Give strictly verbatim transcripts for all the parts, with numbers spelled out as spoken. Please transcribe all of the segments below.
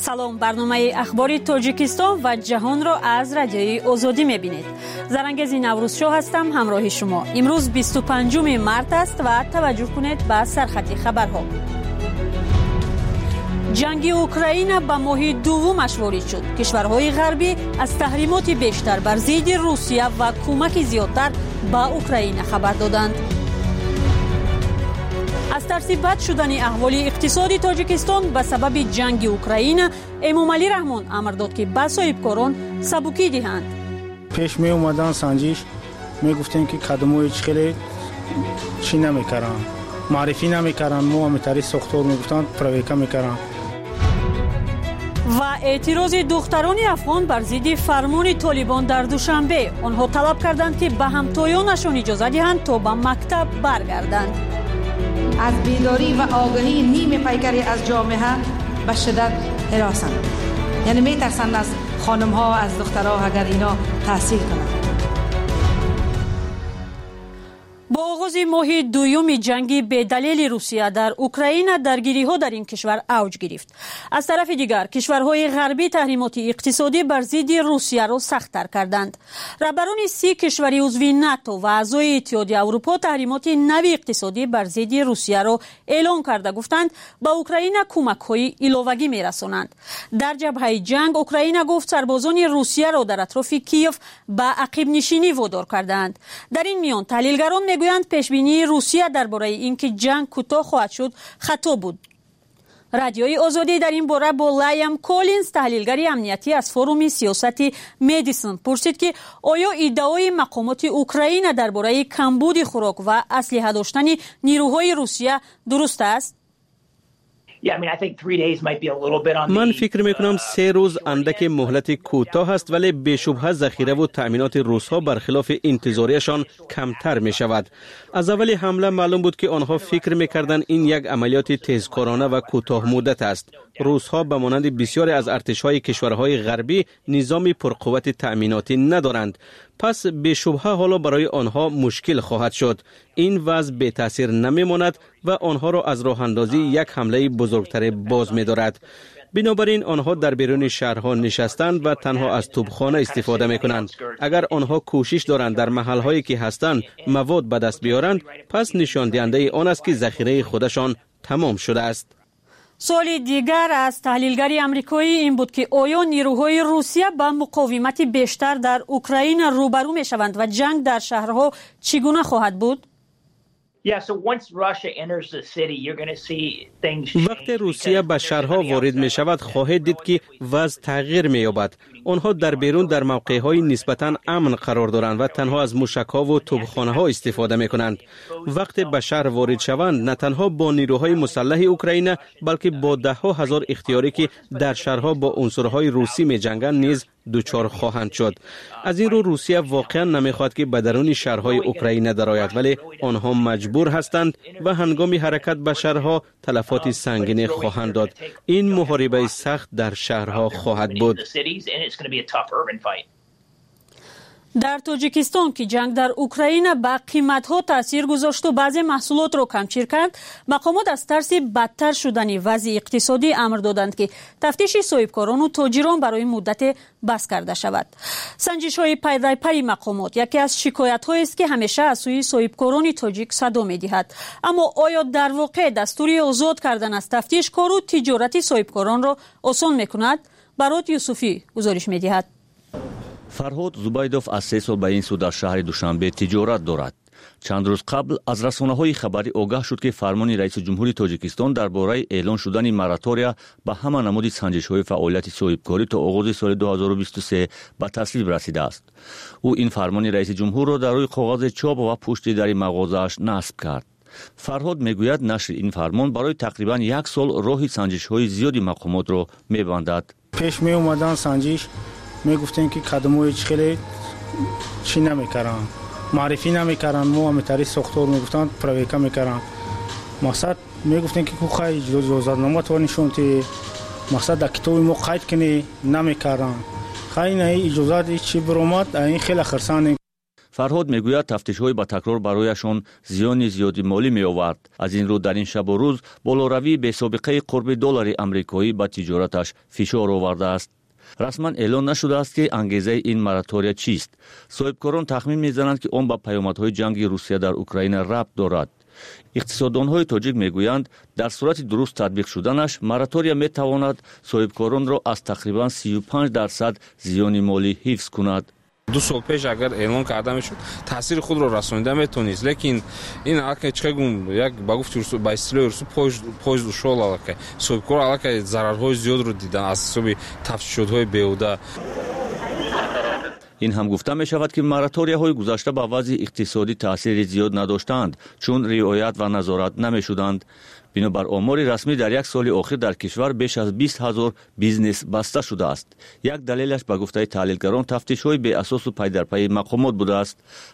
سلام، برنامه اخباری تاجیکستان و جهان را از رادیوی آزادی میبینید. زرنگز نوروز شو هستم همراه شما. امروز بیست و پنجم مارس است و توجه کنید به سرخط خبرها. جنگ اوکراین به ماه دومش وارد شد. کشورهای غربی از تحریمات بیشتر بر ضد روسیه و کمک زیادتر به اوکراین خبر دادند. از ترس بد شدن احوال اقتصادی تاجیکستان به سبب جنگ اوکراین، امامعلی رحمان امر داد که به صاحبکاران سبکی دهند. پیش می اومدن سنجش می گفتن که کدامای خیلی چی نمیکردن، معرفی نمیکردن، مو همتری ساختار میگفتن پرویکا میکردن. و اعتراض دختران افغان بر ضد فرمان طالبان در دوشنبه، آنها طلب کردند که به همتایانشان اجازه دهند تا به مکتب برگردند. از بیداری و آگاهی نیم پیکری از جامعه به شدت هراسند، یعنی میترسند از خانم ها و از دخترها اگر اینا تحصیل کنند. با آغاز ماه دوم جنگ به دلیل روسیه در اوکراین، درگیری ها در این کشور اوج گرفت. از طرف دیگر کشورهای غربی تحریمات اقتصادی بر ضد روسیه را سخت‌تر کردند. رهبران سی کشور عضو ناتو و اعضای اتحادیه اروپا تحریمات نوی اقتصادی بر ضد روسیه را اعلام کرده گفتند به اوکراین کمک‌های علاوه‌ای می‌رسانند. در جبهه جنگ اوکراین گفت سربازان روسیه را در اطراف کیف به عقب نشینی وادار کردند. در این میان تحلیلگران میگویند پیشبینی روسیه درباره اینکه جنگ کوتاه خواهد شد خطا بود. رادیوی آزادی در این باره با لایام کولینز، تحلیلگر امنیتی از فروم سیاستی مدیسن، پرسید که آیا ادعای مقامات اوکراین درباره کمبود خوراک و اسلحه داشتن نیروهای روسیه درست است؟ من فکر میکنم سه روز اندک مهلت کوتاه است، ولی بی‌شبهه ذخیره و تأمینات روس‌ها برخلاف انتظاریشان کمتر می شود. از اول حمله معلوم بود که آنها فکر میکردند این یک عملیات تیزکارانه و کوتاه مدت است. روس‌ها به مانند بسیاری از ارتش‌های کشورهای غربی نظام پرقوت تأمیناتی ندارند. پس بی‌شبهه حالا برای آنها مشکل خواهد شد. این وضع بی تاثیر نمیماند و آنها را از راه اندازی یک حمله بزرگتر باز می‌دارد. بنابراین آنها در بیرون شهرها نشستند و تنها از توپخانه استفاده می‌کنند. اگر آنها کوشش دارند در محل‌هایی که هستند مواد به دست بیارند، پس نشان دهنده آن است که ذخیره خودشان تمام شده است. سوال دیگر از تحلیلگر آمریکایی این بود که آیا نیروهای روسیه با مقاومت بیشتر در اوکراین روبرو می شوند و جنگ در شهرها چگونه خواهد بود؟ وقتی روسیه به شهرها وارد می شود خواهید دید که وضع تغییر می یابد. آنها در بیرون در موقع‌های نسبتاً امن قرار دارند و تنها از موشک‌ها و توپخانه‌ها استفاده می کنند. وقتی به شهر وارد شوند نه تنها با نیروهای مسلح اوکراین بلکه با ده ها هزار اختیاری که در شهرها با عنصرهای روسی می جنگند نیز دوچار خواهند شد. از این رو روسیه واقعا نمیخواد که به درون شهرهای اوکراین درآید، ولی آنها مجبور هستند و هنگام حرکت به شهرها تلفات سنگین خواهند داد. این محاربه سخت در شهرها خواهد بود. در تاجیکستان که جنگ در اوکراین به قیمت‌ها تاثیر گذاشت و بعضی محصولات را کمچیر کرد، مقامات از ترس بدتر شدن وضع اقتصادی امر دادند که تفتیش صاحبکاران و تاجران برای مدت بس کرده شود. سنجش‌های پی در پی مقامات یکی از شکایت‌هایی است که همیشه از سوی صاحبکاران تاجیک صدا می‌دهد. اما آیا در واقع دستور آزاد کردن از تفتیش کار و تجارت صاحبکاران را آسان می‌کند؟ برات یوسفی گزارش می‌دهد. فرهاد زبیدوف از سه سال به این سو در شهر دوشنبه تجارت دارد. چند روز قبل از رسانه‌های خبری آگاه شد که فرمان رئیس جمهوری تاجیکستان درباره اعلان شدن موراتوریا به همه نمود سنجش‌های فعالیت صاحبکاری تا آغاز سال دو هزار و بیست و سه به تصویب رسیده است. او این فرمان رئیس جمهور را در روی کاغذ چاپ و پشت در مغازه‌اش نصب کرد. فرهاد میگوید نشر این فرمان برای تقریباً یک سال راه سنجش‌های زیادی مقامات را می‌بندد. پیش می اومدن سنجش می گفتن که کدامای خیلی چی نمیکردن، معرفی نمیکردن، مو همتری ساختار میگفتن پرویکا میکردن. مقصد میگفتن که خواهی اجازت نامه تو نشون تی مقصد در کتاب ما قید کنی نمیکردن. خیلی نه اجازت چی برآمد این خیلی خرسان. фарҳод мегӯяд тафтишҳои ба такрор барояшон зиёни зиёди молӣ меовард. аз ин рӯ дар ин шабу рӯз болоравии бесобиқаи қурби доллари амрикоӣ ба тиҷораташ фишор овардааст. расман эълон нашудааст ки ангезаи ин моратория чист. соҳибкорон тахмин мезананд ки он ба паёмадҳои ҷанги русия дар Украина рабт дорад. иқтисоддонҳои тоҷик мегӯянд дар сурати дуруст татбиқ шуданаш моратория метавонад соҳибкоронро аз тақрибан сию панҷ дарсад зиёни молӣ ҳифз кунад. ду сол пеш агар эълон карда мешуд таъсири худро расонида метавонист, лекин ин аллакай чихегум як ба гуфти ба истилоҳи русу поезд ушол аллакай соҳибкор аллакай зарарҳои зиёдро дидан аз ҳисоби тафтишотҳои беҳуда. ин ҳам гуфта мешавад ки мораторияҳои гузашта ба вазъи иқтисодӣ таъсири зиёд надоштанд, чун риоят ва назорат намешуданд. бинобар омори расмӣ дар як соли охир дар кишвар беш аз бист ҳазор бизнес баста шудааст. як далелаш ба гуфтаи таҳлилгарон тафтишҳои беасосу пайдарпайи мақомот будааст.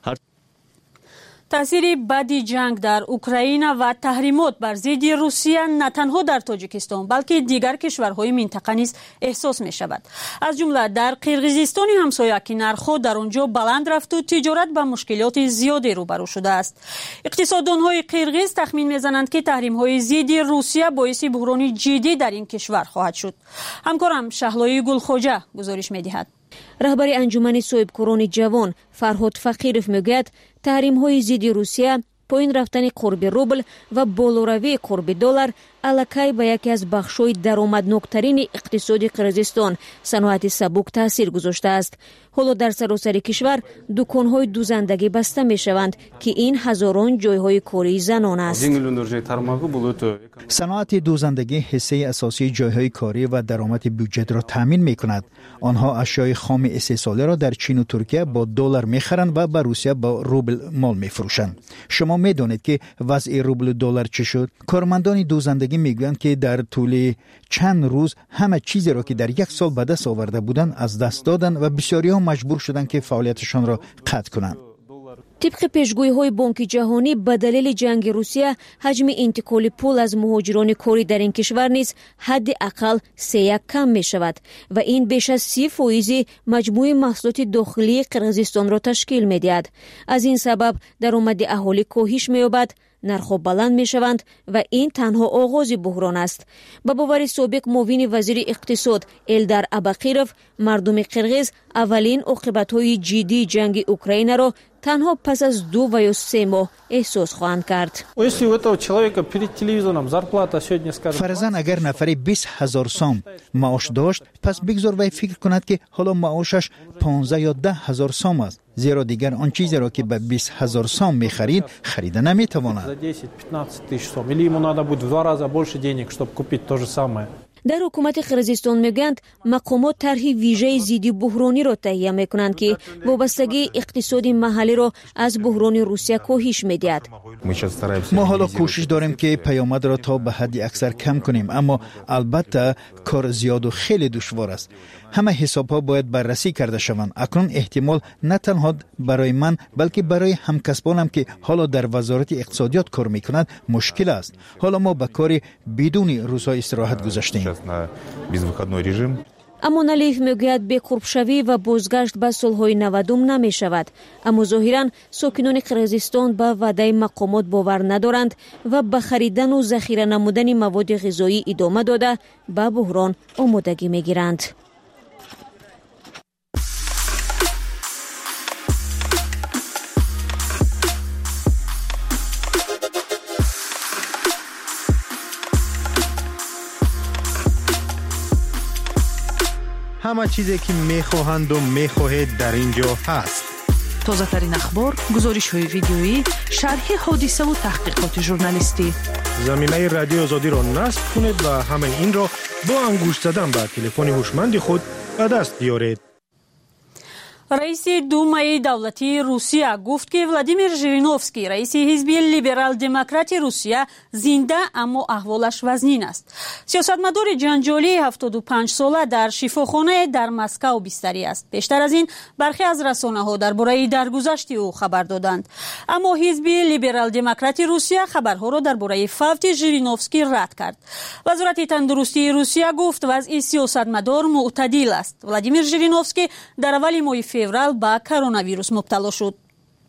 таъсири баъди ҷанг дар Украина ва таҳримот бар зидди Русия на танҳо дар Тоҷикистон, балки дигар кишварҳои минтақа низ эҳсос мешавад. аз ҷумла дар Қирғизистони ҳамсоя ки нархҳо дар он ҷо баланд рафту тиҷорат ба мушкилоти зиёде рӯбарӯ шудааст. иқтисоддонҳои қирғиз тахмин мезананд ки таҳримҳои зидди Русия боиси буҳрони ҷиддӣ дар ин кишвар хоҳад шуд. ҳамкорам Шаҳлои Гулхоҷа гузориш медиҳад. раҳбари анҷумани соҳибкорони ҷавон Фарҳод Фақиров мегӯяд, таҳримҳои зидди Русия, поин рафтани қурби рубл ва болоравии қурби доллар аллакай ба яке аз бахшҳои даромадноктарини иқтисоди Қирғизистон, саноати сабук таъсир гузоштааст. ҳоло дар саросари кишвар дуконҳои дузандагӣ баста мешаванд ки ин ҳазорон ҷойҳои кории занон аст. саноати дузандагӣ ҳиссаи асосии ҷойҳои корӣ ва даромади бюджетро таъмин мекунад. онҳо ашёи хоми истеҳсолиро дар Чин و Туркия бо доллар мехаранд ва ба Русия бо рубл мол мефурӯшанд. шумо медонед ки вазъи рублу доллар чӣ шуд? кормандони дузандагӣ мегӯянд ки дар тӯли чанд рӯз ҳама чизеро ки дар як сол ба даст оварда буданд аз даст доданд ва бисёриҳо маҷбур шуданд ки фаъолияташонро қатъ кунанд. тибқи пешгӯиҳои Бонки ҷаҳонӣ ба далели ҷанги Русия ҳаҷми интиқоли пул аз муҳоҷирони корӣ дар ин кишвар низ ҳадди ақал се як кам мешавад ва ин беш аз си фоизи маҷмӯи маҳсулоти дохилии Қирғизистонро ташкил медиҳад. аз ин сабаб даромади аҳолӣ коҳиш меёбад, нархҳо баланд мешаванд ва ин танҳо оғози буҳрон аст. ба бовари собиқ муовини вазири иқтисод Элдар Абақиров, мардуми қирғиз аввалин оқибатҳои ҷиддии ҷанги Украинаро танҳо пас аз ду ва ё се моҳ эҳсос хоҳанд кард. фаразан агар нафари бист ҳазор сом маош дошт, пас бигзор вай фикр кунад ки ҳоло маошаш понздаҳ ё даҳ ҳазор сом аст, зеро дигар он чизеро ки ба бист ҳазор сом мехарид харида наметавонад. дар ҳукумати Қирғизистон мегӯянд, мақомот тарҳи вижаи зидди буҳрониро таҳия мекунанд ки вобастагии иқтисоди маҳаллиро аз буҳрони Русия коҳиш медиҳад. мо ҳоло кӯшиш дорем ки паёмадро то ба ҳадди аксар кам кунем, аммо албатта кор зиёду хеле душвор аст. ҳама ҳисобҳо бояд баррасӣ карда шаванд. акнун эҳтимол на танҳо барои ман, балки барои ҳамкасбонам ки ҳоло дар вазорати иқтисодиёт кор мекунад мушкил аст. ҳоло мо ба кори бидуни рӯзҳо истироҳат гузаштем. аммо Налиев мегӯяд беқурбшавӣ ва бозгашт ба солҳои навадум намешавад. аммо зоҳиран сокинони Қирғизистон ба ваъдаи мақомот бовар надоранд ва ба харидану захира намудани маводи ғизоӣ идома дода ба буҳрон омодагӣ мегиранд. همه چیزی که میخواهند و میخواهید در اینجا هست. تازه ترین اخبار، گزارش های ویدیویی، شرح حادثه و تحقیقات ژورنالیستی. زمینه رادیو آزادی را نصب کنید و همه این را با انگشت زدن به تلفن هوشمند خود به دست بیارید. раиси Думаи давлатии Русия гуфт ки Владимир Жириновский, раиси ҳизби либерал-демократи Русия, зинда, аммо аҳволаш вазнин аст. сиёсатмадори ҷанҷолии ҳафтоду панҷсола дар шифохонае дар Москав бистарӣ аст. бештар аз ин бархе аз расонаҳо дар бораи даргузашти ӯ хабар доданд. аммо ҳизби либерал-демократи Русия хабарҳоро дар бораи фавти Жириновский рад кард. вазорати тандурустии Русия гуфт вазъи сиёсатмадор муътадил аст. Владимир Жириновский дар аввали моҳи феврал ба коронавирус мубтало шуд.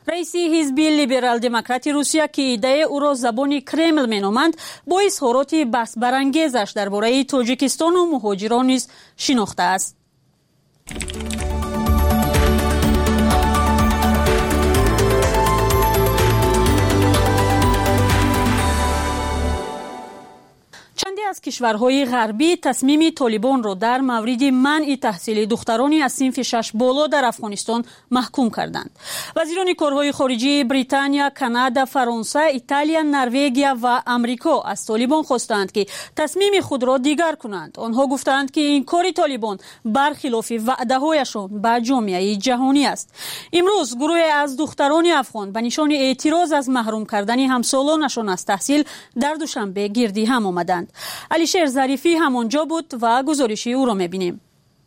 رئیس حزب لیبرال دموکرات روسیه که ایده او را زبان کرمل مینامند با اظهارات بحث برانگیزش درباره تاجیکستان و مهاجران نیز شناخته است. چندی از کشورهای غربی تصمیم طالبان را در مورد منع تحصیل دختران از صنف شش بالا در افغانستان محکوم کردند. وزیران کارهای خارجه بریتانیا، کانادا، فرانسه، ایتالیا، نروژ و آمریکا از طالبان خواستند که تصمیم خود را دیگر کنند. آنها گفتند که این کار طالبان برخلاف وعده‌هایشان به جامعه جهانی است. امروز گروه از دختران افغان به نشان اعتراض از محروم کردن همسالانشان از تحصیل در دوشنبه گردی هم آمدند. علیشیر ظریفی همانجا بود و گزارشی او را می‌بینیم.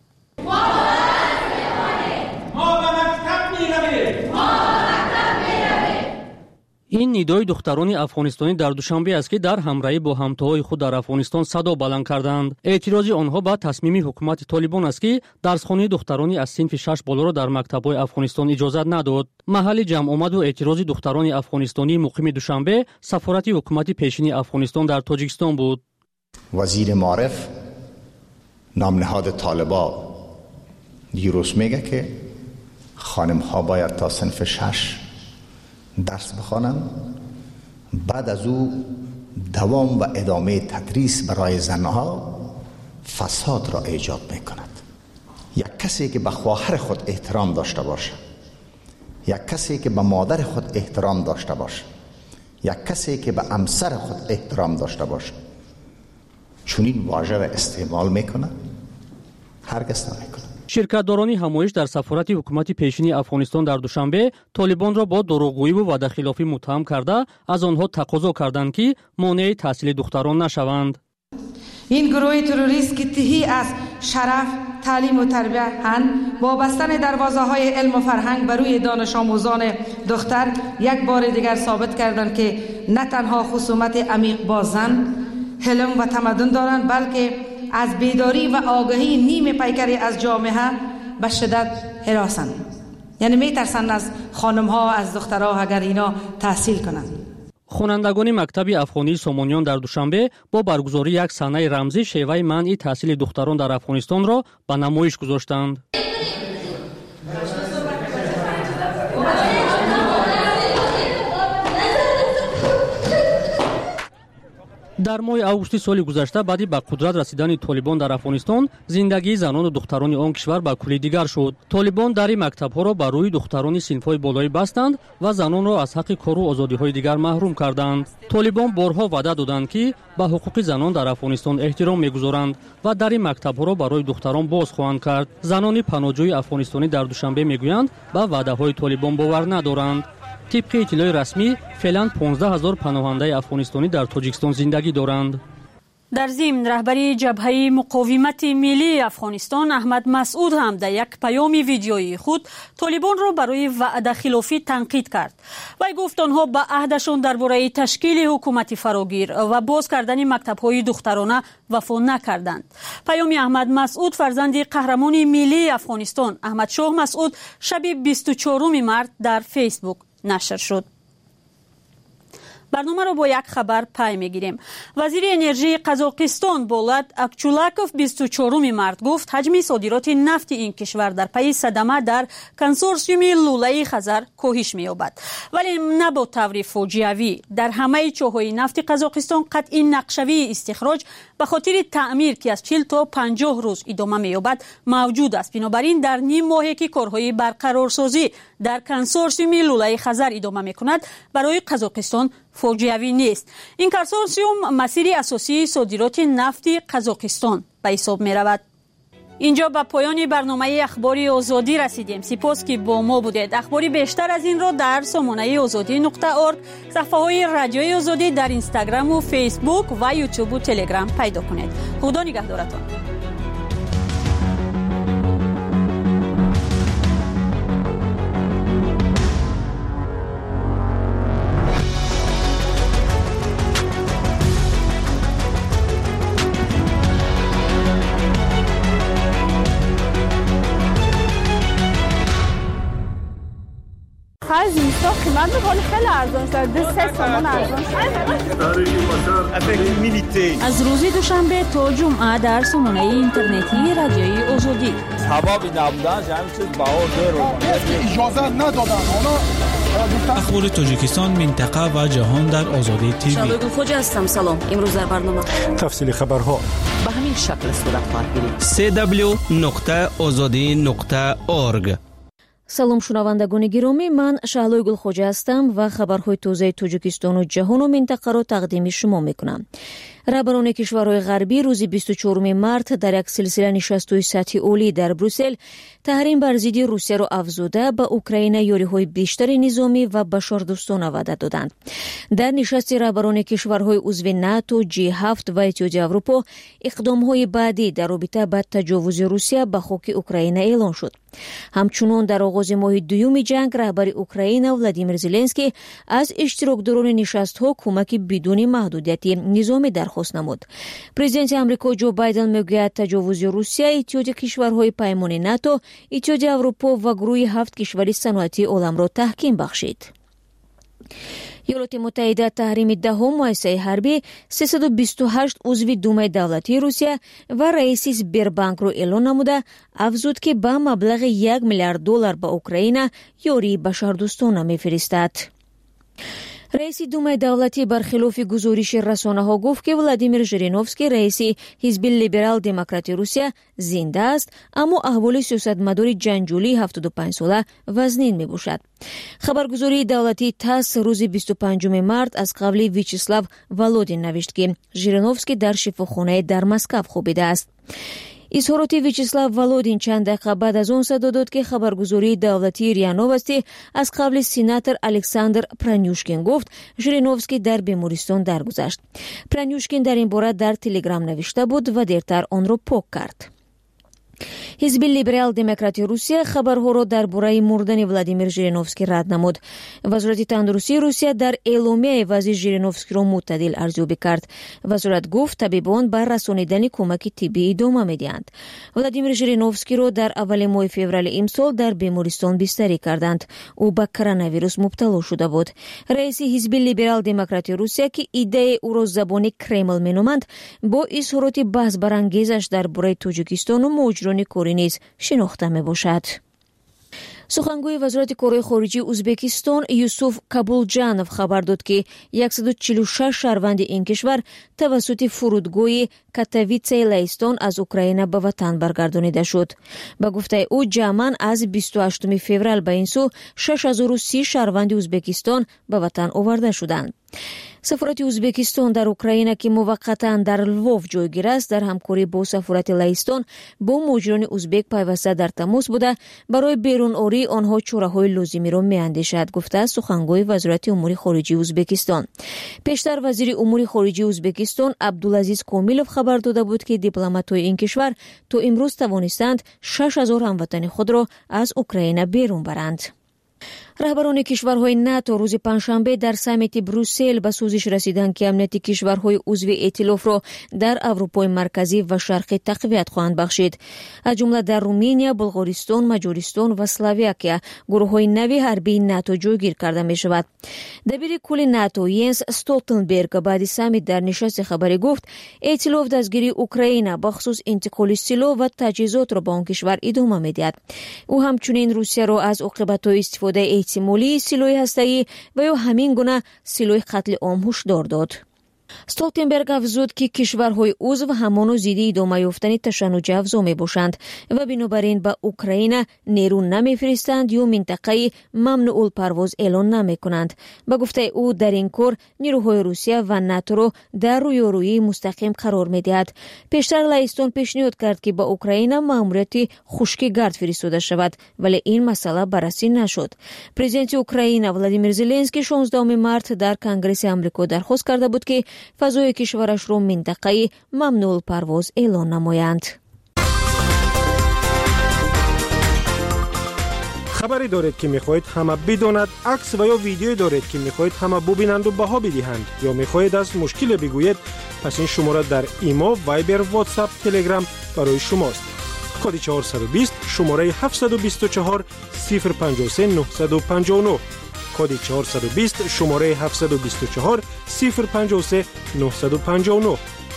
این ندای دختران افغانستانی در دوشنبه است که در همراهی با همتاهای خود در افغانستان صدا بلند کردند. اعتراض آنها به تصمیم حکومت طالبان است که درسخوانی دخترانی از صنف شش بالا را در مکتب‌های افغانستان اجازت نداد. محل جمع آمد و اعتراض دختران افغانستانی مقیم دوشنبه سفارت حکومت پیشین افغانستان در تاجیکستان بود. وزیر معارف نام نهاد طالبا دیروز میگه که خانم ها باید تا صنف شش درس بخوانند، بعد از او دوام و ادامه تدریس برای زنها فساد را ایجاد میکند. یک کسی که به خواهر خود احترام داشته باشه، یک کسی که به مادر خود احترام داشته باشه، یک کسی که به همسر خود احترام داشته باشه چون این واژه را استعمال میکنه؟ هرگز نمیکنه. شرکت‌داران همایش در سفارت حکومت پیشین افغانستان در دوشنبه طالبان را با دروغگویی و وعده‌خلافی متهم کرده از آنها تقاضا کردند که مانع تحصیل دختران نشوند. این گروه تروریست که تهی از شرف، تعلیم و تربیت هند با بستن دروازه‌های علم و فرهنگ بر روی دانش آموزان دختر یک بار دیگر ثابت کردند که نه تنها خصومت عمیق با زن، حلم و تمدن دارند بلکه از بیداری و آگاهی نیم پیکری از جامعه به شدت هراسند. یعنی میترسند از خانم ها، از دخترها اگر اینا تحصیل کنند. خوانندگان مکتب افغانی سامانیان در دوشنبه با برگزاری یک صحنه رمزی شیوه منع تحصیل دختران در افغانستان را به نمایش گذاشتند. در ماه آگوست سال گذشته بعد به قدرت رسیدن طالبان در افغانستان زندگی زنان و دختران آن کشور به کلی دیگر شد. طالبان در مکتب‌ها را بر روی دختران صنف‌های بالایی بستند و زنان را از حق کار و آزادی‌های دیگر محروم کردند. طالبان بارها وعده دادند که به حقوق زنان در افغانستان احترام می‌گذارند و در مکتب‌ها را برای دختران باز خواهند کرد. زنان پناهجوی افغانستانی در دوشنبه می‌گویند به وعده‌های طالبان باور ندارند. طبق اطلاع رسمی فعلا پانزده هزار پناهنده افغانستانی در تاجیکستان زندگی دارند. در ضمن رهبری جبهه مقاومت ملی افغانستان احمد مسعود هم در یک پیام ویدیویی خود طالبان را برای وعده خلافی تنقید کرد. وی گفت آنها به عهدشان درباره تشکیل حکومت فراگیر و باز کردن مکتب‌های دخترانه وفا نکردند. پیام احمد مسعود فرزند قهرمان ملی افغانستان احمد شاه مسعود شب بیست و چهارم مارس در فیسبوک نشر شد. برنامه را با یک خبر پای میگیریم. وزیر انرژی قزاقستان بولات اکچولاکوف بیست و چهارم مارس گفت حجم صادرات نفت این کشور در پی صدمه در کنسورسیوم لوله خزر کاهش می‌یابد، ولی نه با طور فاجعه‌ای. در همه چاهای نفت قزاقستان قطعی نقشه‌ای استخراج به خاطر تعمیر که از چهل تا پنجاه روز ادامه می‌یابد موجود است. بنابراین در نیم ماهی که کارهای برقرارسازی در کنسورسیوم لوله خزر ادامه می‌کند برای قزاقستان فاجعه‌ای نیست. این کنسورسیوم مسیر اساسی صادرات نفت قزاقستان به حساب می‌رود. اینجا به پایان برنامه اخباری آزادی رسیدیم. سپاس که با ما بودید. اخباری بیشتر از این را در سامانه آزادی نقطه اورگ، صفحه‌های رادیوی آزادی در اینستاگرام و فیسبوک و یوتیوب و تلگرام پیدا کنید. خدا نگهدارتان. آخر زیستا قیمت میکنه خیلی ارزان شد دو سه تومن ارزان شد. از روز دوشنبه تا جمعه در سامانه اینترنتی رادیوی آزادی هوا نبودن جمع چیز بهار رو اجازه ندادن اونا. اخبار تاجیکستان، منطقه و جهان در آزادی تیوی. شادو خوجا هستم. سلام. امروز در برنامه تفصیل خبرها به همین شکل صورت خواهد گرفت. سه دبلیو نقطه آزادی نقطه اورگ. салом шунавандагони гиромӣ, ман Шаҳлои Гулхоҷа ҳастам ва хабарҳои тозаи Тоҷикистону ҷаҳону минтақаро тақдими шумо мекунам. раҳбарони кишварҳои ғарбӣ рӯзи бисту чорум март дар як силсила нишастҳои сатҳи олӣ дар Брюссел таҳрим бар зидди Русияро афзуда ба Украина ёриҳои бештари низомӣ ва башардӯстона ваъда доданд. дар нишасти раҳбарони кишварҳои узви НАТО, ҷи ҳафт ва Иттиҳоди Аврупо иқдомҳои баъдӣ дар робита ба таҷовузи Русия ба хоки Украина эълон шуд. ҳамчунон дар оғози моҳи дуюми ҷанг раҳбари Украина Владимир Зеленский аз иштирокдорони нишастҳо кӯмаки бидуни маҳдудияти низомӣ дархост намуд. президенти амрико Ҷо Байден мегӯяд таҷовузи Русия иттиҳоди кишварҳои паймони НАТО, Иттиҳоди Аврупо ва гурӯҳи ҳафт кишвари саноатии оламро таҳким бахшид. Иёлоти Муттаҳида таҳрими даҳум муассисаи ҳарбӣ сесаду бисту ҳашт узви Думаи давлатии Русия ва раиси Сбербанкро эълон намуда афзуд, ки ба маблағи як миллиард доллар ба Украина ёрии башардӯстона мефиристад. раиси Думаи давлатӣ бархилофи гузориши расонаҳо гуфт, ки Владимир Жириновский, раиси ҳизби либерал-демократи Русия, зинда аст, аммо аҳволи сиёсатмадори ҷанҷолии ҳафтоду панҷсола вазнин мебошад. хабаргузории давлатии ТАСС рӯзи бисту панҷуми март аз қавли Вячеслав Володин навишт, ки Жириновский дар шифохонае дар Москав хобидааст. изҳороти Вячеслав Володин чанд дақиқа баъд аз он садо дод, ки хабаргузории давлатии РИА Новости аз қавли сенатор Александр Пранюшкин гуфт, Жириновский дар бемористон даргузашт. Пранюшкин дар ин бора дар Телеграм навишта буд ва дертар онро пок кард. ҳизби либерал-демократи Русия хабарҳоро дар бораи мурдани Владимир Жириновский рад намуд. вазорати тандурустии Русия дар эъломияи вазъи Жириновскийро муътадил арзёбӣ кард. вазорат гуфт, табибон ба расонидани кӯмаки тиббӣ идома медиҳанд. Владимир Жириновскийро дар аввали моҳи феврали имсол дар бемористон бистарӣ карданд. ӯ ба коронавирус мубтало шуда буд. раиси ҳизби либерал-демократи Русия, ки иддаи ӯро забони Кремл меноманд, бо изҳороти баҳсбарангезаш дар бораи Тоҷикистону муҳоҷирони корӣ низ шинохта мебошад. сухангӯи вазорати корҳои хориҷии Узбекистон Юсуф Кабулҷанов хабар дод, ки яксаду чилу шаш шаҳрванди ин кишвар тавассути фурудгоҳи Катовицаи Лаҳистон аз Украина ба ватан баргардонида шуд. ба гуфтаи ӯ, ҷамъан аз бисту ҳаштуми феврал ба ин сӯ шаш ҳазору си шаҳрванди Узбекистон ба ватан оварда шуданд. сафорати Узбекистон дар Украина, ки муваққатан дар Лвов ҷойгир аст, дар ҳамкорӣ бо сафорати Лаҳистон бо муҳоҷирони узбек пайваста дар тамос буда барои берунории онҳо чораҳои лозимиро меандешад, гуфтааст сухангӯи вазорати умури хориҷии Узбекистон. пештар вазири умури хориҷии Узбекистон Абдулазиз Комилов хабар дода буд, ки дипломатҳои ин кишвар то имрӯз тавонистанд шаш ҳазор ҳамватани худро аз Украина берун баранд. раҳбарони кишварҳои НАТО рӯзи панҷшанбе дар саммити Брюссел ба сӯзиш расиданд, ки амнияти кишварҳои узви эътилофро дар Аврупои марказӣ ва шарқӣ тақвият хоҳанд бахшид. аз ҷумла дар Румыния, Булғористон, Маҷористон ва Словакия гурӯҳҳои нави ҳарбии НАТО ҷойгир карда мешавад. дабири кулли НАТО Йенс Столтенберг баъди саммит дар нишасти хабарӣ гуфт, эътилоф дастгирии Украина бахусус интиқоли силоҳ ва таҷҳизотро ба он кишвар идома медиҳад. ӯ ҳамчунин Русияро аз оқибатҳои истифодаи эҳтимолии силоҳи ҳастаӣ ва ё ҳамин гуна силоҳи қатли ом ҳушдор дод. Столтенберг афзуд, ки кишварҳои узв ҳамону зидди идома ёфтани ташаннуҷи афзо мебошанд ва бинобар ин ба Украина нерӯ намефиристанд ё минтақаи мамнуъулпарвоз эълон намекунанд. ба гуфтаи ӯ, дар ин кор нерӯҳои Русия ва НАТОро дар рӯёрӯии мустақим қарор медиҳад. пештар Лаҳистон пешниҳод кард, ки ба Украина маъмурияти хушки гард фиристода шавад, вале ин масъала баррасӣ нашуд. президенти Украина Владимир Зеленский шонздаҳуми март дар Конгресси Амрико дархост карда буд, ки фазои кишварашро минтақаи мамнуъулпарвоз эълон намоянд. хабаре доред, ки мехоҳед ҳама бидонад, акс ва ё видеое доред, ки мехоҳед ҳама бубинанду баҳо бидиҳанд, ё мехоҳед аз мушкиле бигӯед, пас ин шумора дар имо, вайбер, ватсап, телеграм барои шумост. کد چهارصد و بیست شماره هفتصد و بیست و چهار صفر پنجاه و سه نهصد و پنجاه و نه کد چهارصد و بیست شماره هفتصد و بیست و چهار صفر پنجاه و سه نهصد و پنجاه و نه.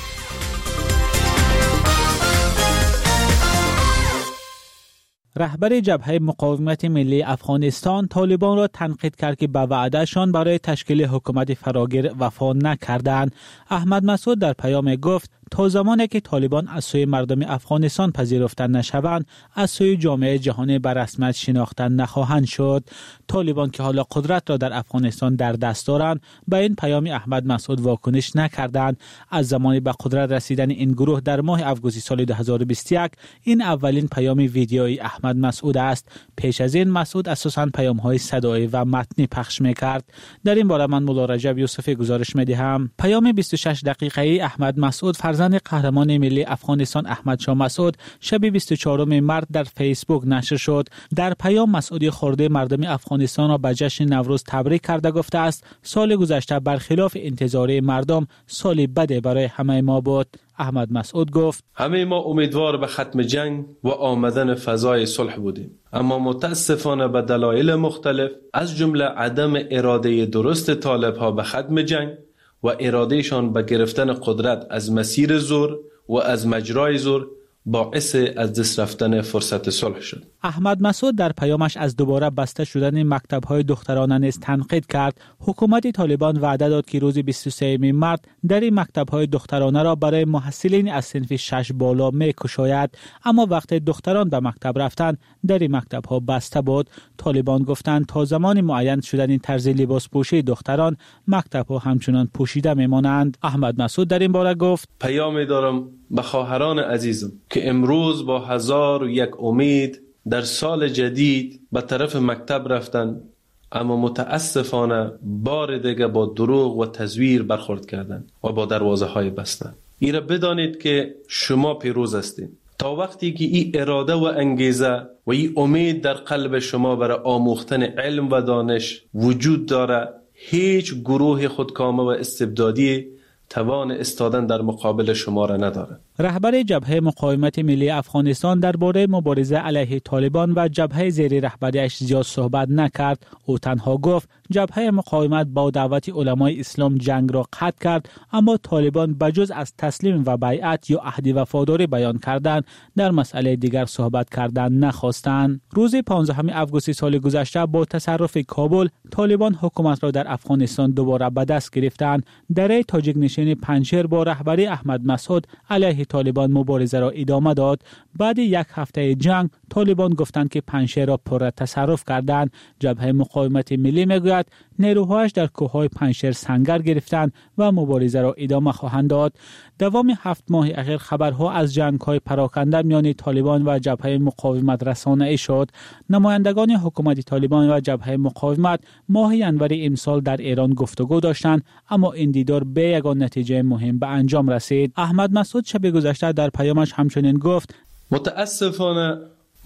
رهبر جبهه مقاومت ملی افغانستان طالبان را تنقید کرد که به وعدهشان برای تشکیل حکومت فراگیر وفا نکردند. احمد مسعود در پیام گفت تا زمانی که طالبان از سوی مردم افغانستان پذیرفته نشوند از سوی جامعه جهانی به رسمیت شناخته نخواهند شد. طالبان که حالا قدرت را در افغانستان در دست دارند به این پیام احمد مسعود واکنش نکردند. از زمانی به قدرت رسیدن این گروه در ماه آگوست سال دو هزار و بیست و یک این اولین پیام ویدیویی احمد مسعود است. پیش از این مسعود اساساً پیام‌های صدایی و متنی پخش می‌کرد. در این باره من مولا رجب یوسفی گزارش می‌دهم. پیام بیست و شش دقیقه‌ای احمد مسعود فرزند قهرمان ملی افغانستان احمد شاه مسعود شب بیست و چهارم مارس در فیسبوک نشر شد. در پیام مسعود خورده مردم افغانستان را به جشن نوروز تبریک کرده گفته است سال گذشته برخلاف انتظار مردم سال بد برای همه ما بود. احمد مسعود گفت همه ما امیدوار به ختم جنگ و آمدن فضای صلح بودیم، اما متاسفانه به دلایل مختلف از جمله عدم اراده درست طالب ها به ختم جنگ و ارادهشان به گرفتن قدرت از مسیر زور و از مجرای زور باعث از دست رفتن فرصت صلح شد. احمد مسعود در پیامش از دوباره بسته شدن مکتب‌های دخترانه نیز تنقید کرد. حکومت طالبان وعده داد که روز بیست و سه مارس در این مکتب‌های دخترانه را برای محصلین از صنف شش بالا می‌گشاید، اما وقتی دختران به مکتب رفتند در این مکتب‌ها بسته بود. طالبان گفتند تا زمان معین شدن این طرز لباس پوشی دختران مکتب‌ها همچنان پوشیده می‌مانند. احمد مسعود در این باره گفت پیامی دارم به خواهران عزیزم که امروز با هزار و یک امید در سال جدید به طرف مکتب رفتن، اما متاسفانه بار دیگه با دروغ و تزویر برخورد کردن و با دروازه های بستن. ایره بدانید که شما پیروز هستید. تا وقتی که این اراده و انگیزه و این امید در قلب شما برای آموختن علم و دانش وجود داره، هیچ گروه خودکامه و استبدادی توان استادن در مقابل شما را نداره. رهبر جبهه مقاومت ملی افغانستان درباره مبارزه علیه طالبان و جبهه زیر رهبریش زیاد صحبت نکرد. او تنها گفت جبهه مقاومت با دعوت علمای اسلام جنگ را قطع کرد، اما طالبان بجز از تسلیم و بیعت یا عهد وفاداری بیان کردن در مسئله دیگر صحبت کردن نخواستند. روز پانزدهم آگوست سال گذشته با تصرف کابل طالبان حکومت را در افغانستان دوباره به دست گرفتند. در تاجیک نشین پنجشیر با رهبری احمد مسعود علیه طالبان مبارزه را ادامه داد. بعد یک هفته جنگ طالبان گفتند که پنجشیر را پر تصرف کردند. جبهه مقاومت ملی میگوید نیروهایش در کوههای پنجشیر سنگر گرفتند و مبارزه را ادامه خواهند داد. دوام هفت ماه اخیر خبرها از جنگ‌های پراکنده میان طالبان و جبهه مقاومت رسانه‌ای شد. نمایندگان حکومت طالبان و جبهه مقاومت ماه ینور امسال در ایران گفتگو داشتند، اما این دیدار به یگان نتیجه مهم به انجام رسید. احمد مسعود شب گذشته در پیامش همچنین گفت متاسفانه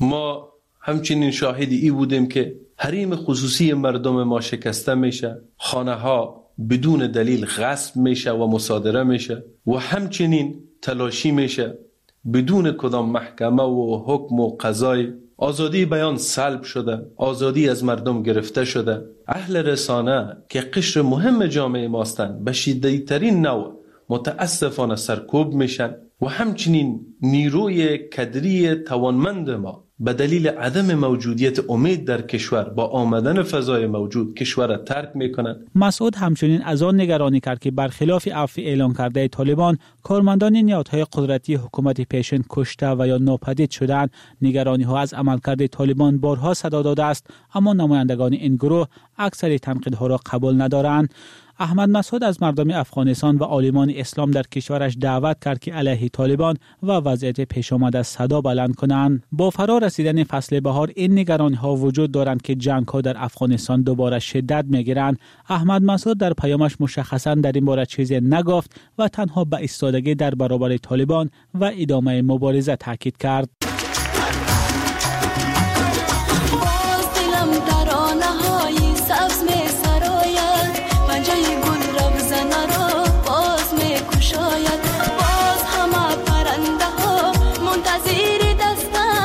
ما همچنین شاهد ای بودیم که حریم خصوصی مردم ما شکسته میشه، خانه ها بدون دلیل غصب میشه و مصادره میشه و همچنین تلاشی میشه بدون کدام محکمه و حکم و قضای. آزادی بیان سلب شده، آزادی از مردم گرفته شده. اهل رسانه که قشر مهم جامعه ماستن به شدیدترین نوع متاسفانه سرکوب میشن و همچنین نیروی کدری توانمند ما به دلیل عدم موجودیت امید در کشور با آمدن فضای موجود کشور را ترک میکنند. مسعود همچنین از آن نگرانی کرد که برخلاف عفو اعلان کرده طالبان کارمندان نهادهای قدرتی حکومت پیشین کشته و یا ناپدید شدند. نگرانی ها از عملکرد طالبان بارها صدا داده است، اما نمایندگان این گروه اکثر تنقیدها را قبول ندارند. احمد مسعود از مردم افغانستان و عالمان اسلام در کشورش دعوت کرد که علیه طالبان و وضعیت پیش آمده صدا بلند کنند. با فرا رسیدن فصل بهار این نگرانی ها وجود دارند که جنگ ها در افغانستان دوباره شدت میگیرند. احمد مسعود در پیامش مشخصا در این باره چیزی نگفت و تنها به ایستادگی در برابر طالبان و ادامه مبارزه تاکید کرد. باز همه پرنده ها منتظر دستن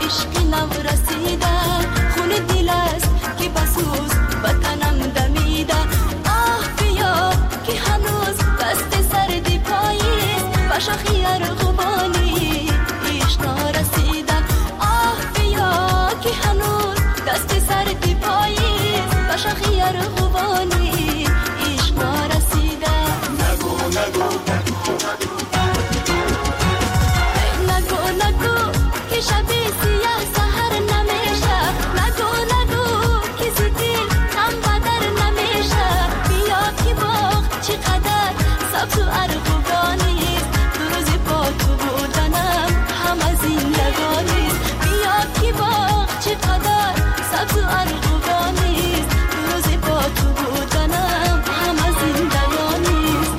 عشقی نو رسیده خون دل است که بسوز وطنم دمیده آه بیا که هنوز دست سردی پاییز و شاخی ارغوانی عشق نرسیده آه بیا که هنوز دست سردی پاییز و شاخی ارغوانی عشق نرسیده نگو نگو نگو نگو که شب سیاه سحر نمیشه نگو نگو که زیدی هم بدر نمیشه بیا که باغ چقدر سبز و ارغوانیست دو روزی با تو بودنم همه زندگانیست بیا که باغ چقدر سبز و ارغوانیست دو روزی با تو بودنم همه زندگانیست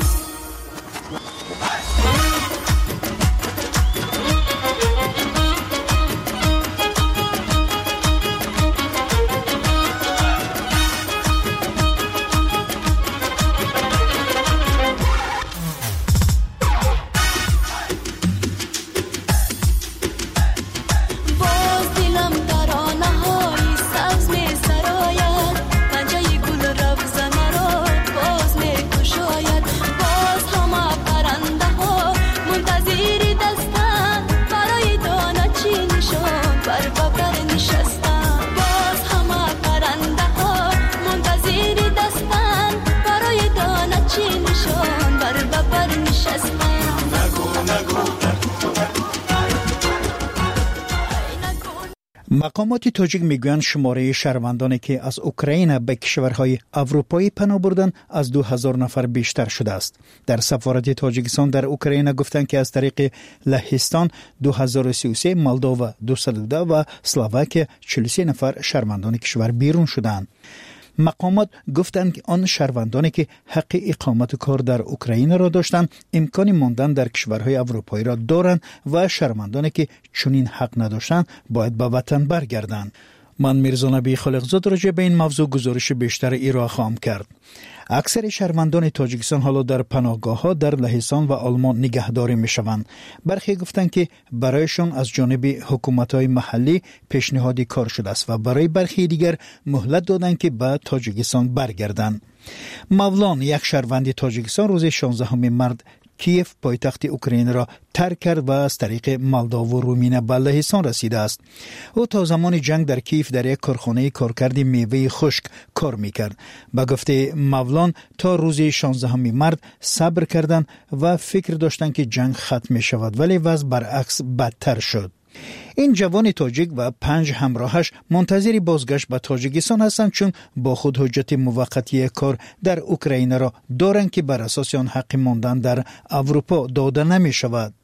باز دلم ترانه های سبز می سراید پنجه گل رفزه مرا باز می کشاید باز همه پرنده ها منتظر دستن برای دانه چی نشان بر ببر نشستن باز همه پرنده ها منتظر دستن برای دانه چی نشان بر ببر نشستن نگو نگو مقامات تاجیک میگویند شماره شهروندانی که از اوکراین به کشورهای اروپایی پناه بردند از دو هزار نفر بیشتر شده است. در سفارت تاجیکستان در اوکراین گفتند که از طریق لهستان دو هزار و سی و سه، مولداوا دویست و دو و اسلواکیه چهل و سه نفر شهروندان کشور بیرون شدند. مقامات گفتند که آن شهروندانی که حق اقامت کار در اوکراین را داشتند امکان ماندن در کشورهای اروپایی را دارند و شهروندانی که چنین حق نداشتند باید به وطن برگردند. من میرزا نبی خالقزاد راجع به این موضوع گزارش بیشتر ارائه خواهم کرد. اکثر شهروندان تاجیکستان حالا در پناهگاه‌ها در لهستان و آلمان نگهداری می‌شوند. برخی گفتند که برایشان از جانب حکومت‌های محلی پیشنهاد کار شده است و برای برخی دیگر مهلت دادند که به تاجیکستان برگردند. مولان، یک شهروند تاجیکستان، روز شانزدهم مارس کیف پایتخت اوکراین را ترک کرد و از طریق مولداوا و رومینه به لهستان رسیده است. او تا زمان جنگ در کیف در یک کارخانه کارکرد میوه خشک کار میکرد. به گفته مولان تا روز شانزدهم مارس صبر کردند و فکر داشتند که جنگ ختم می شود، ولی وضع برعکس بدتر شد. این جوان تاجیک و پنج همراهش منتظر بازگشت به تاجیکستان هستند، چون با خود حجت موقتی کار در اوکراین را دارند که بر اساس آن حق ماندن در اروپا داده نمی شود.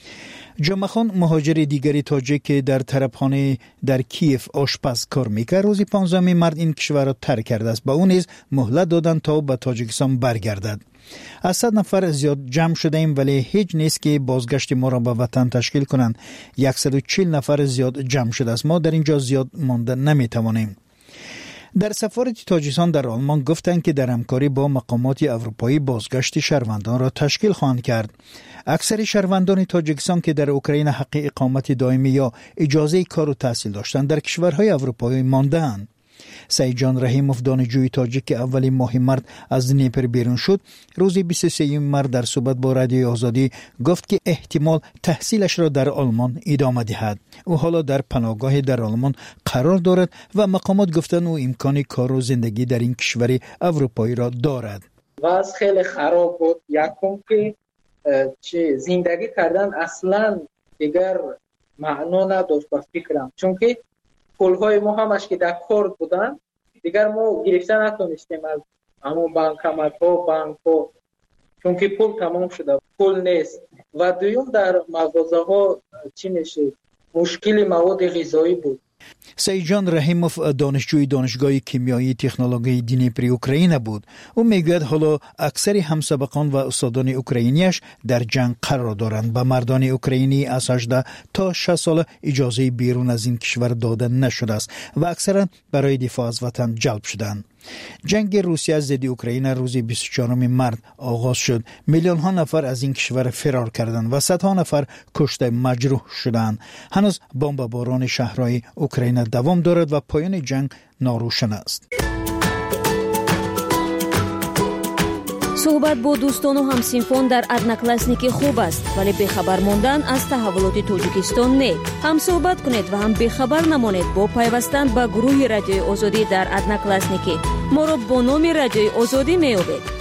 جمعخان، مهاجر دیگری تاجیک که در طربخانه در کیف آشپز کار میکرد، روز پانزدهم مارس این کشور را ترک کرده است. با اون نیز مهلت دادند تا به تاجیکستان برگردد. از صد نفر زیاد جمع شده ایم، ولی هیچ نیست که بازگشت ما را به وطن تشکیل کنند. صد و چهل نفر زیاد جمع شده است. ما در اینجا زیاد مانده نمیتوانیم. در سفارت تاجیکستان در آلمان گفتند که در همکاری با مقامات اروپایی بازگشت شهروندان را تشکیل خواهند کرد. اکثر شهروندان تاجیکستان که در اوکراین حق اقامت دائمی یا اجازه کار و تحصیل داشتند در کشورهای اروپایی مانده‌اند. سیجان رحیموف، دانشجوی تاجیک که اولین ماه مارس از دنیپر بیرون شد، روز بیست و سوم مارس در صحبت با رادیو آزادی گفت که احتمال تحصیلش را در آلمان ادامه دهد. او حالا در پناهگاه در آلمان قرار دارد و مقامات گفتند او امکان کار و زندگی در این کشور اروپایی را دارد. وضع خیلی خراب بود. یکم که چه زندگی کردن اصلا دیگر معنا نداشت به فکرم، چون که پول‌های ما همش که در کار بودن دیگر ما گرفته نتونستیم از همون بانکمت‌ها و بانک‌ها، چون که پول تمام شده، پول نیست. و دوم در مغازه‌ها چی میشه، مشکل مواد غذایی بود. سیجان رحیموف دانشجوی دانشگاه کیمیایی تکنولوژی دنیپر اوکراین بود. او میگوید حالا اکثر همسابقان و استادان اوکراینیش در جنگ قرار دارند. به مردان اوکراینی از هجده تا شصت سال اجازه بیرون از این کشور داده نشده است و اکثرا برای دفاع از وطن جلب شدند. جنگ روسیه ضد اوکراین روز بیست و چهارم مارس آغاز شد. میلیون ها نفر از این کشور فرار کردند و صدها نفر کشته مجروح شدند. هنوز بمباران شهرهای اوکراین دوام دارد و پایان جنگ ناروشن است. صحبت با دوستان و همسینفون در ادناکلاسنیکی خوب است، ولی بخبر موندن از تحولات تاجیکستان نه. هم صحبت کنید و هم بخبر نمانید با پیوستن به گروه رادیوی آزادی در ادناکلاسنیکی. ما را با نام رادیوی آزادی میابید.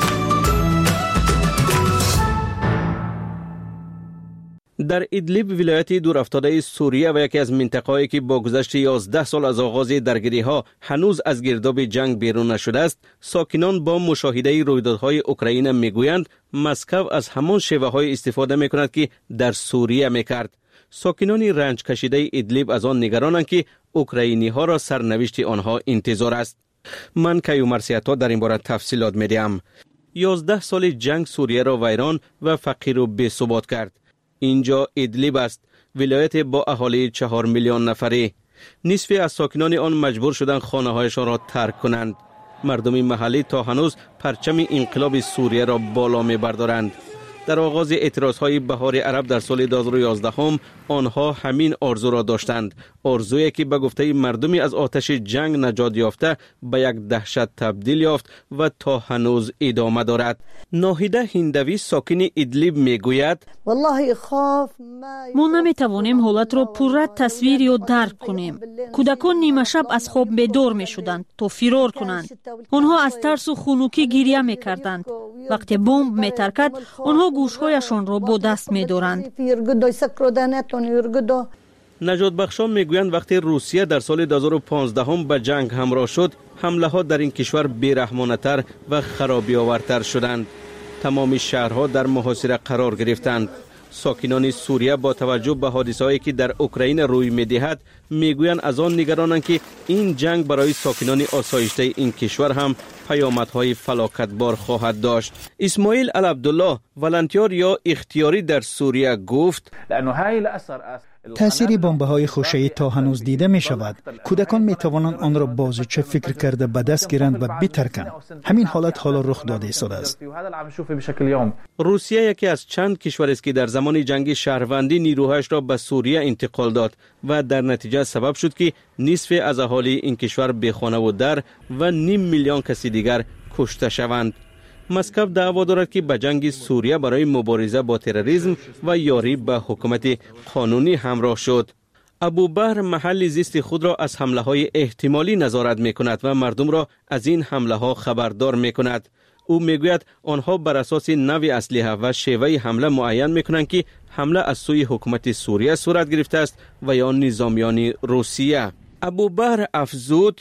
در ادلیب ولایت دورافتاده سوریه و یکی از مناطق‌هایی که با گذشت یازده سال از آغاز درگیری‌ها هنوز از گرداب جنگ بیرون نشده است، ساکنان با مشاهده رویدادهای اوکراین میگویند مسکو از همان شیوه‌های استفاده می‌کند که در سوریه می‌کرد. ساکنان رنج کشیده ادلیب از آن نگرانند که اوکراینی‌ها را سرنوشت آنها انتظار است. من کیومر سیاتا در این باره تفصیلات می‌دهم. یازده سال جنگ سوریه را ویران و فقیر و بی‌ثبات کرد. اینجا ادلیب است، ولایت با اهالی چهار میلیون نفری. نصف از ساکنان آن مجبور شدند خانه‌هایشان را ترک کنند. مردم محلی تا هنوز پرچم انقلاب سوریه را بالا می‌بردارند. در آغاز اعتراضهای بهار عرب در سال دو هزار و یازده هم آنها همین آرزو را داشتند، آرزویی که به گفته مردمی از آتش جنگ نجات یافته به یک دهشت تبدیل یافت و تا هنوز ادامه دارد. ناهیده هندوی ساکن ادلیب میگوید ما نمیتوانیم حالت را پررد تصویر یا درک کنیم. کودکان نیمه شب از خواب بیدار میشدند تا فرار کنند. آنها از ترس و خنوکی گریه میکردند. وقتی بمب میترکد آنها گوشهایشان را با دست می‌دارند. نجات بخشان میگویند وقتی روسیه در سال دو هزار و پانزده هم به جنگ همراه شد، حمله ها در این کشور بی‌رحمانه‌تر و خرابی آورتر شدند. تمام شهرها در محاصره قرار گرفتند. ساکنان سوریه با توجه به حادثه‌هایی که در اوکراین روی می‌دهد میگویند از آن نگرانند که این جنگ برای ساکنان آسایشته این کشور هم پیامدهای فلاکتبار خواهد داشت. اسماعیل العبدالله ولنتیار یا اختیاری در سوریه گفت تأثیر بمب‌های خوشه‌ای تا هنوز دیده می شود. کودکان می توانند آن را بازوچه فکر کرده به دست گیرند و بترکند. همین حالت حالا رخ داده ایستاده است. روسیه یکی از چند کشور است که در زمان جنگ شهروندی نیروهایش را به سوریه انتقال داد و در نتیجه سبب شد که نصف از اهالی این کشور بی خانه و در و نیم میلیون کسی دیگر کشته شوند. مسکو دعوا دارد که به جنگ سوریه برای مبارزه با تروریسم و یاری به حکومت قانونی همراه شد. ابوبکر محل زیست خود را از حمله های احتمالی نظارت می کند و مردم را از این حمله ها خبردار می کند. او می گوید آنها بر اساس نوع اسلحه و شیوه حمله معین می کنند که حمله از سوی حکومت سوریه صورت گرفته است و یا نظامیان روسیه. ابوبکر افزود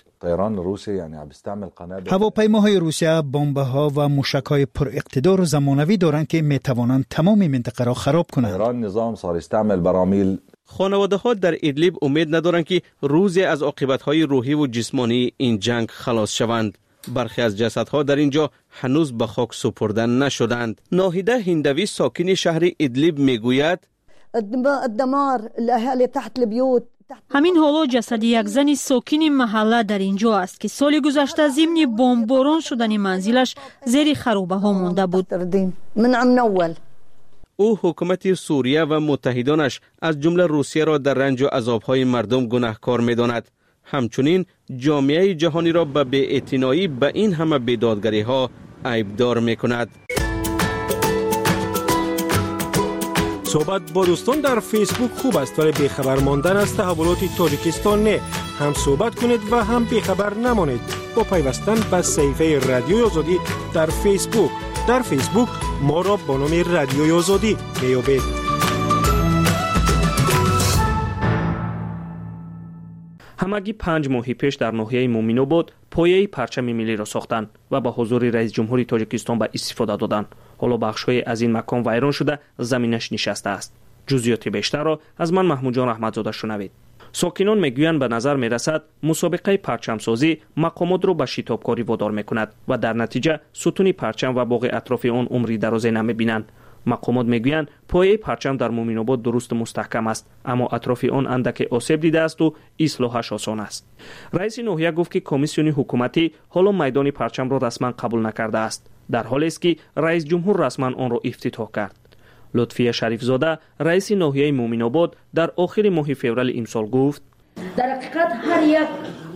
هواپیماهای روسیه بمب‌ها و موشک‌های پر اقتدار و زمانوی دارند که می‌توانند تمام منطقه را خراب کنند. خانواده‌ها در ادلیب امید ندارند که روزی از عاقبت‌های روحی و جسمانی این جنگ خلاص شوند. برخی از جسدها در اینجا هنوز به خاک سپرده نشدند. ناهیده هندوی ساکن شهر ادلیب میگوید همین حالا جسد یک زن ساکن محله در اینجا است که سال گذشته ضمن بمباران شدن منزلش زیر خرابه ها مانده بود. او حکومت سوریه و متحدانش از جمله روسیه را در رنج و عذاب‌های مردم گناهکار می‌داند. همچنین جامعه جهانی را به بی‌اعتنایی به این همه بیدادگری‌ها عیبدار می‌کند. صحبت با دوستان در فیسبوک خوب است ولی بیخبر ماندن از تحولات تاجیکستان نه. هم صحبت کنید و هم بیخبر نمانید با پیوستن به صفحه رادیوی آزادی در فیسبوک. در فیسبوک ما را با نام رادیوی آزادی میابید. همگی پنج ماهی پیش در ناحیه مومین‌آباد پایه پرچم ملی را ساختند و با حضور رئیس جمهوری تاجیکستان به استفاده دادند. حالا بخش‌های از این مکان ویران شده، زمینش نشسته است. جزئیات بیشتر را از من محمود جان احمدزاده شنوید. ساکنان میگویند به نظر میرسد مسابقه پرچمسازی مقامات را به شتابکاری وادار میکند و در نتیجه ستون پرچم و باغ اطراف آن عمری درازی نمیبینند. мақомот мегӯянд пояи парчам дар муъминобод дурусту мустаҳкам аст, аммо атрофи он андаке осеб дидаасту ислоҳаш осон аст. раиси ноҳия гуфт ки комиссиони ҳукуматӣ ҳоло майдони парчамро расман қабул накардааст, дар ҳолест ки раис ҷумҳур расман онро ифтитоҳ кард. лутфия шарифзода раиси ноҳияи муъминобод дар охири моҳи феврали имсол гуфт: дар ҳақиқат ҳар як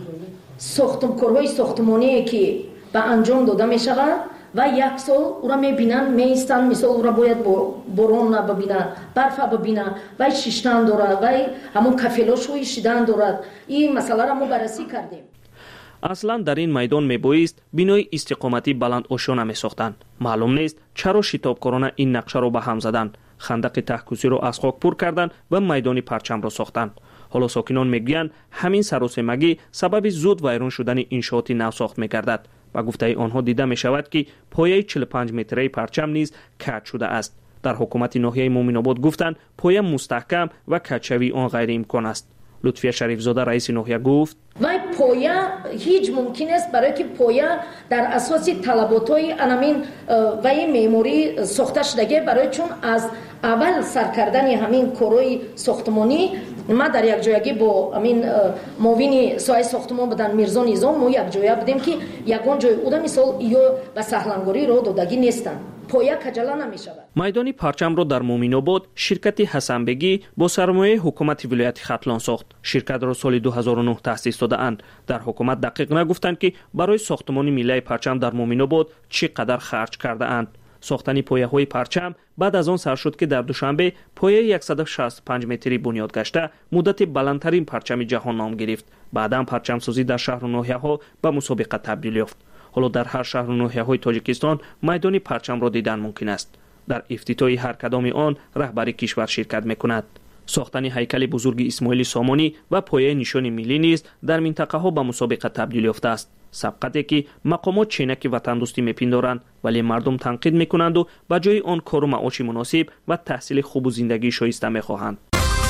сохтумкорҳои сохтмоние ки ба анҷом дода мешавад ва як сол ура мебинанд, меистанд, мисол ура бояд борон бабина, барфа бабина, вай шиштан дорад, вай ҳамон кафелошҳои шидан дорад. ин масъаларо мо баррасӣ кардем. аслан дар ин майдон мебоист бинои истиқоматӣ баландошона месохтанд. маълум нест чаро шитобкорона ин нақшаро ба ҳам заданд, хандақи таҳкусиро аз хок пур карданд ва майдони парчамро сохтанд. ҳоло сокинон мегӯянд ҳамин саросемагӣ сабаби зуд вайрон шудани иншооти навсохт мегардад. ба гуфтаи онҳо дида мешавад ки пояи чилу панҷ метраи парчам низ каҷ шудааст. дар ҳукумати ноҳияи муъминобод гуфтанд поя мустаҳкам ва каҷшавии он ғайриимкон аст. лутфия шарифзода раиси ноҳия гуфт: вай поя ҳеҷ мумкин нест, барое ки поя дар асоси талаботҳои анамин ваи меъморӣ сохта шудагӣ, барое чун аз аввал сар кардани ҳамин корҳои сохтмонӣ ма дар якҷоягӣ бо амин муовини соҳаи сохтмон будан Мирзо Низом мо якҷоя будем ки ягон ҷои уда мисол ё ба саҳлангорӣ роҳ додагӣ нестанд. поя каҷала намешавад. майдони парчамро дар муъминобод ширкати ҳасанбегӣ бо сармояи ҳукумати вилояти хатлон сохт. ширкатро соли ду ҳазору нӯҳ таъсис додаанд. дар ҳукумат дақиқ нагуфтанд ки барои сохтмони миллаи парчам дар муъминобод чӣ қадар харҷ кардаанд. сохтани пояҳои парчам баъд аз он сар шуд ки дар душанбе пояи яксад و шасту панҷ метрӣ бунёд гашта муддати баландтарин парчами ҷаҳон ном гирифт. баъдан парчамсозӣ дар шаҳру ноҳияҳо ба мусобиқа табдил ёфт. ҳоло дар ҳар шаҳру ноҳияҳои тоҷикистон майдони парчамро дидан мумкин аст. дар ифтитоҳи ҳар кадоми он раҳбари кишвар ширкат мекунад. сохтани ҳайкали бузурги исмоили сомонӣ ва пояи нишони миллӣ низ дар минтақаҳо ба мусобиқа табдил ёфтааст. сабқате ки мақомот ченаки ватандӯстӣ мепиндоранд, вале мардум танқид мекунанду ба ҷои он кору маоши муносиб ва таҳсили хубу зиндагии шоиста мехоҳанд.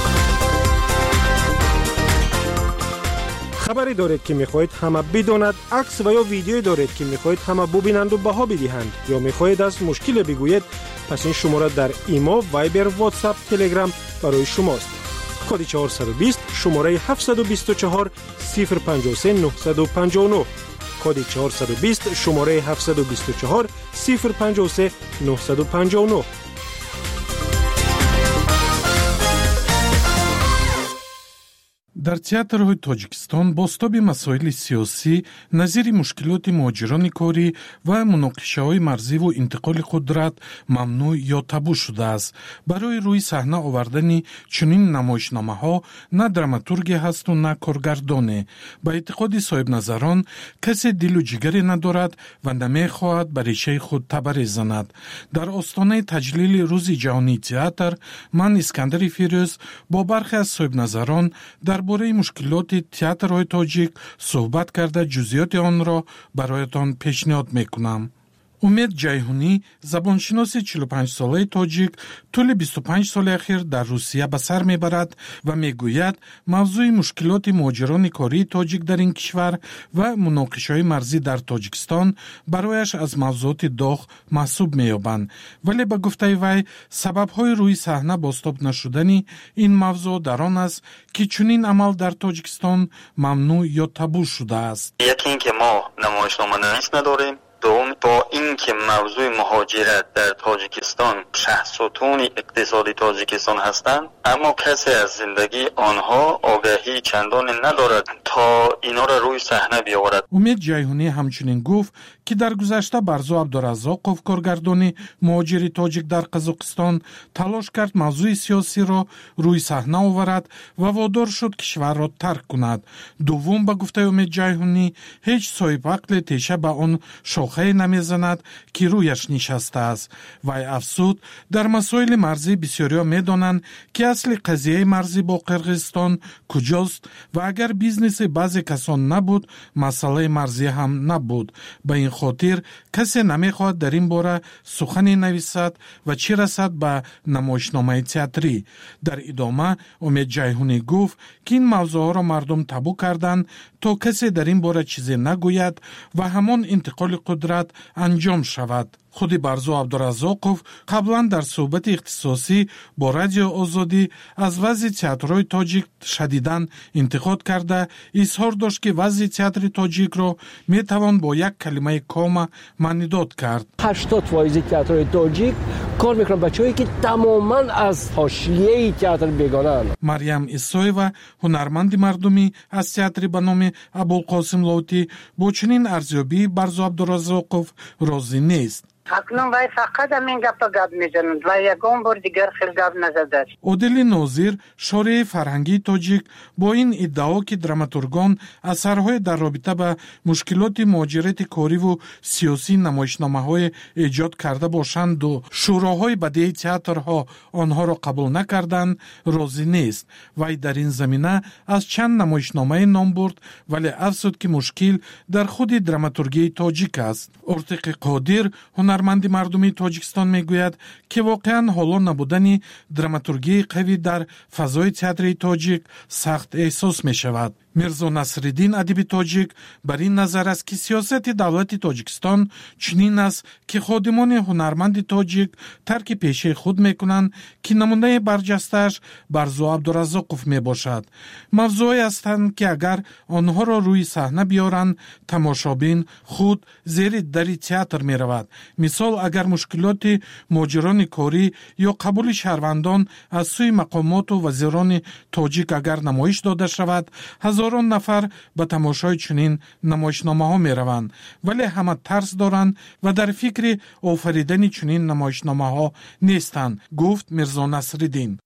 خبری دارید که میخواهید همه بداند، عکس و یا ویدیویی دارید که میخواهید همه ببینند و بها بدهند، یا میخواهید از مشکل بگویید، پس این شماره در ایما، وایبر، واتساپ، تلگرام برای شماست. کد چهارصد و بیست شماره هفتصد و بیست و چهار صفر پنجاه و سه نهصد و پنجاه و نه. کد چهارصد و بیست شماره هفتصد و بیست و چهار صفر پنجاه و سه نهصد و پنجاه و نه. дар театрҳои тоҷикистон бостоби масоили сиёсӣ, назири мушкилоти муҳоҷирони корӣ ва муноқишаҳои марзиву интиқоли қудрат мамнӯъ ё табу шудааст. барои рӯи саҳна овардани чунин намоишномаҳо на драматургия ҳасту на коргардоне. ба эътиқоди соҳибназарон касе дилу ҷигаре надорад ва намехоҳад ба решаи худ табаре занад. дар остонаи таҷлили рӯзи ҷаҳонии театр ман Искандари Фирӯз бо бархе аз соҳибназарон дар бораи мушкилоти театрҳои тоҷик суҳбат карда ҷузъиёти онро бароятон пешниҳод мекунам. умед ҷайҳунӣ, забоншиноси чилу панҷсолаи тоҷик, тӯли бисту панҷ соли ахир дар Русия ба сар мебарад ва мегӯяд мавзӯи мушкилоти муҳоҷирони кории тоҷик дар ин кишвар ва муноқишаҳои марзӣ дар Тоҷикистон барояш аз мавзӯоти доғ маҳсуб меёбанд. вале ба гуфтаи вай, сабабҳои рӯи саҳна бостоб нашудани ин мавзӯъ дар он аст, ки чунин амал дар Тоҷикистон мамнӯъ ё табу шудааст. яке ин ки мо намоишноманавис надорем. دوم با اینکه موضوع مهاجرت در تاجیکستان شاهستون اقتصادی تاجیکستان هستند، اما کسی از زندگی آنها آگاهی چندانی ندارد تا اینا را روی صحنه بیاورد. умед ҷайҳунӣ ҳамчунин гуфт ки дар гузашта барзо абдураззоқов коргардони муҳоҷири тоҷик дар Қазоқистон талош кард мавзӯи сиёсиро рӯи саҳна оварад ва водор шуд кишварро тарк кунад. дуввум ба гуфтаи умед ҷайҳунӣ ҳеҷ соҳибақле теша ба он шохае намезанад ки рӯяш нишастааст. вай афзуд, дар масоили марзӣ бисёриҳо медонанд ки асли қазияи марзӣ бо Қирғизистон куҷост ва агар бизнеси баъзе касон набуд, масъалаи марзӣ ҳам набуд. ба ин хотир касе намехоҳад дар ин бора сухане нависад ва чӣ расад ба намоишномаи театрӣ. дар идома умед ҷайҳунӣ гуфт ки ин мавзӯъҳоро мардум табу карданд то касе дар ин бора чизе нагӯяд ва ҳамон интиқоли қудрат анҷом шавад. خود برزو عبدالرزاقов قبلا در صحبت اختصاصی با رادیو آزادی از وضع تئاترهای تاجیک شدیداً انتقاد کرده اظهار داشت که وضع تئاتر تاجیک را می توان با یک کلمه کام معنیداد کرد. هشتاد درصد تئاتر تاجیک کار میکنن بچه‌ای که تماما از حاشیه تئاتر بیگانه‌اند. مریم اسایوا هنرمند مردمی از تئاتر به نام ابوالقاسم لاوتی با چنین ارزیابی برزو عبدالرزاقов راضی نیست. اکنون وای فقط همین گپ گپ میزنند و یکم بار دیگر خیلی گپ نزده. عادل ناظر شارع فرهنگی تاجیک با این ادعا که دراماتورگان اثرهای در رابطه با مشکلات مهاجرت کاری و سیاسی نمایشنامه‌های ایجاد کرده باشند و شوراهای بدیهی تئاترها آنها را قبول نکردند راضی نیست. وی در این زمینه از چند نمایشنامه نام برد ولی افزود که مشکل در خود دراماتورگی تاجیک است. ارتقی قادر هنرمند مردمی تاجیکستان میگوید که واقعا حالا نبودن دراماتورگی قوی در فضای تئاتر تاجیک سخت احساس می شود. میرزا نصرالدین ادیب تاجیک بر این نظر است که سیاست دولت تاجیکستان چنین است که خادمان هنرمند تاجیک ترک پیشه خود میکنند که نمونه برجسته‌اش برزو عبدالرزاقов می باشد. موضوعی هستند که اگر آنها را روی صحنه بیارند تماشابین خود زیر در تئاتر می رود. مثال اگر مشکلات مهاجران کاری یا قبول شهروندان از سوی مقامات و وزیران تاجیک اگر نمایش داده شود هزاران نفر به تماشای چنین نمایشنامه ها می روند ولی همه ترس دارند و در فکر آفریدن چنین نمایشنامه ها نیستند، گفت میرزا نصرالدین.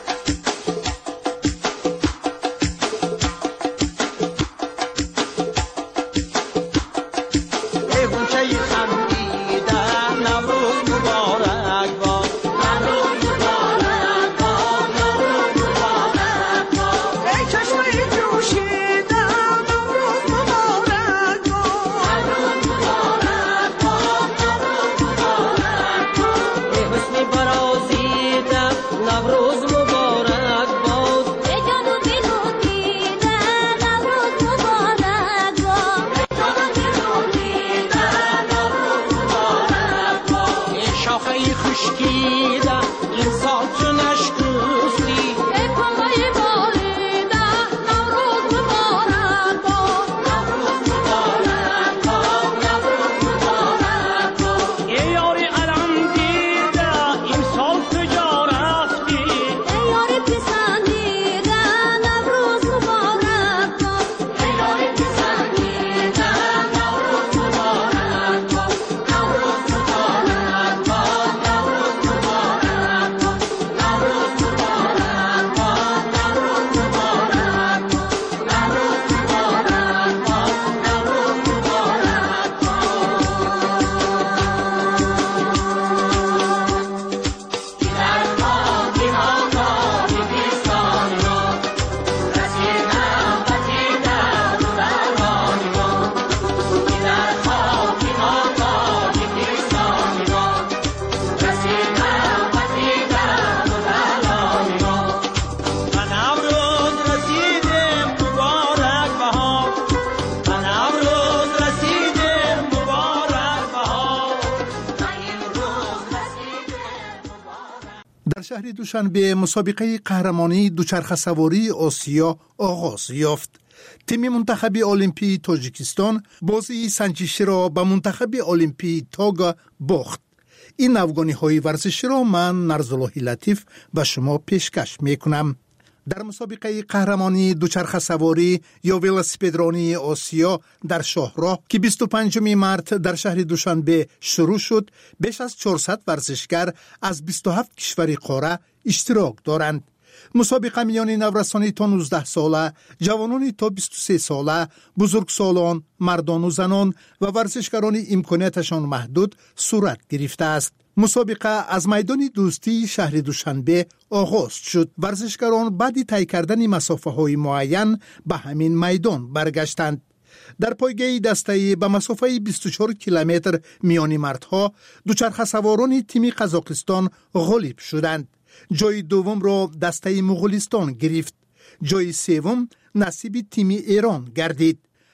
شهر دوشنبه مسابقه قهرمانی دوچرخه سواری آسیا آغاز یافت. تیم منتخب المپی تاجیکستان بازی سنجشی را به منتخب المپی تاگا باخت. این افغانی های ورزشی را من نرزالله لطیف به شما پیشکش می کنم. در مسابقه قهرمانی دوچرخه سواری یا ولوسپدرانی آسیا در شاهراه که بیست و پنجم مارس در شهر دوشنبه شروع شد، بیش از چهارصد ورزشگر از بیست و هفت کشور قاره اشتراک دارند. مسابقه میان نورسانی تا نوزده ساله، جوانانی تا بیست و سه ساله، بزرگسالان، مردان و زنان و ورزشکاران امکاناتشان محدود صورت گرفته است. مسابقه از میدان دوستی شهر دوشنبه آغاز شد. ورزشکاران بعد طی کردن مسافه های معین به همین میدان برگشتند. در پایگاه دسته به مسافه بیست و چهار کیلومتر میان مردها دوچرخه سواران تیم قزاقستان غالب شدند. جای دوم را دسته مغولستان گرفت. جای سوم نصیب تیم ایران گردید.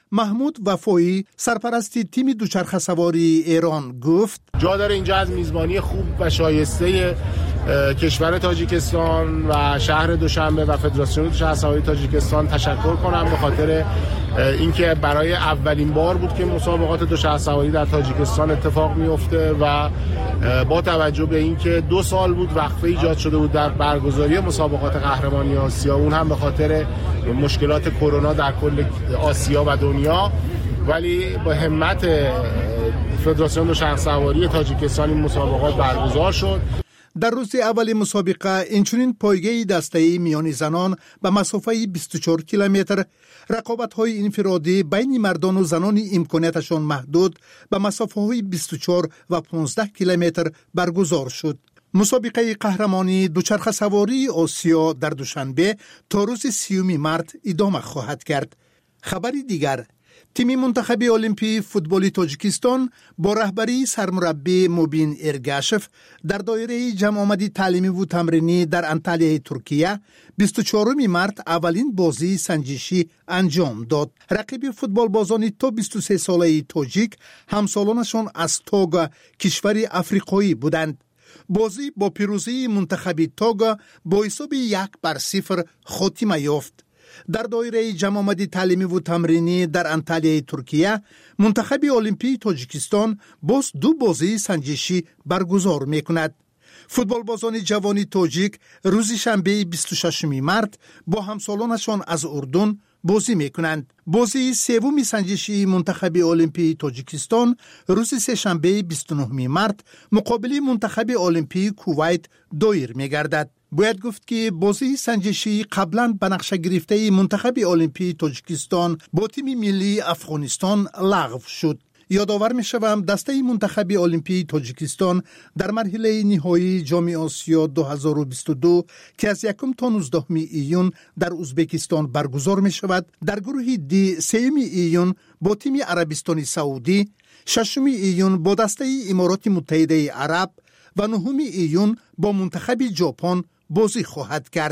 محمود وفایی سرپرست تیم دوچرخه سواری ایران گفت جا داره اینجا از میزبانی خوب و شایسته کشور تاجیکستان و شهر دوشنبه و فدراسیون دوچرخه سواری تاجیکستان تشکر کنم به خاطر اینکه برای اولین بار بود که مسابقات دوچرخه سواری در تاجیکستان اتفاق میفته و با توجه به اینکه دو سال بود وقفه ایجاد شده بود در برگزاری مسابقات قهرمانی آسیا، اون هم به خاطر مشکلات کرونا در کل آسیا و دنیا، ولی با همت فدراسیون دوچرخه سواری تاجیکستان این مسابقات برگزار شد. در روز اول مسابقه اینچنین پایگاه دسته‌ای میان زنان به مسافه بیست و چهار کیلومتر، رقابت‌های انفرادی بین مردان و زنان امکاناتشان محدود به مسافه‌های بیست و چهار و پانزده کیلومتر برگزار شد. مسابقه قهرمانی دوچرخه سواری آسیا در دوشنبه تا روز سیوم مارس ادامه خواهد کرد. خبری دیگر، تیم منتخب المپی فوتبال تاجیکستان با رهبری سرمربی موبین ارگاشف در دایره جمع آمدی تعلیمی و تمرینی در انطالیای ترکیه بیست و چهارم مارس اولین بازی سنجشی انجام داد. رقیب فوتبال بازان تا بیست و سه ساله تاجیک همسالانشان از توگا کشور افریقایی بودند. بازی با پیروزی منتخب توگا با حساب یک بر صفر خاتمه یافت. در دایره جمع آمدی تعلیمی و تمرینی در انطالیای ترکیه منتخب المپی تاجیکستان باز دو بازی سنجشی برگزار میکند. فوتبال بازان جوانی تاجیک روز شنبه بیست و ششم مارس با همسالانشان از اردن بازی میکنند. بازی سوم سنجشی منتخب المپی تاجیکستان روز سه شنبه بیست و نه مارس مقابل منتخب المپی کویت دایر میگردد. باید گفت که بازی سنجشی قبلا به نقشه گرفته منتخب المپی تاجیکستان با تیم ملی افغانستان لغو شد. یادآور می شوم دسته منتخب المپی تاجیکستان در مرحله نهایی جام آسیا دو هزار و بیست و دو که از یکم تا نوزدهم ایون در ازبکستان برگزار می شود، در گروه دی سوم ایون با تیم عربستان سعودی، ششم ایون با دسته امارات متحده عرب و نهم ایون با منتخب ژاپن بازی خواهد کرد.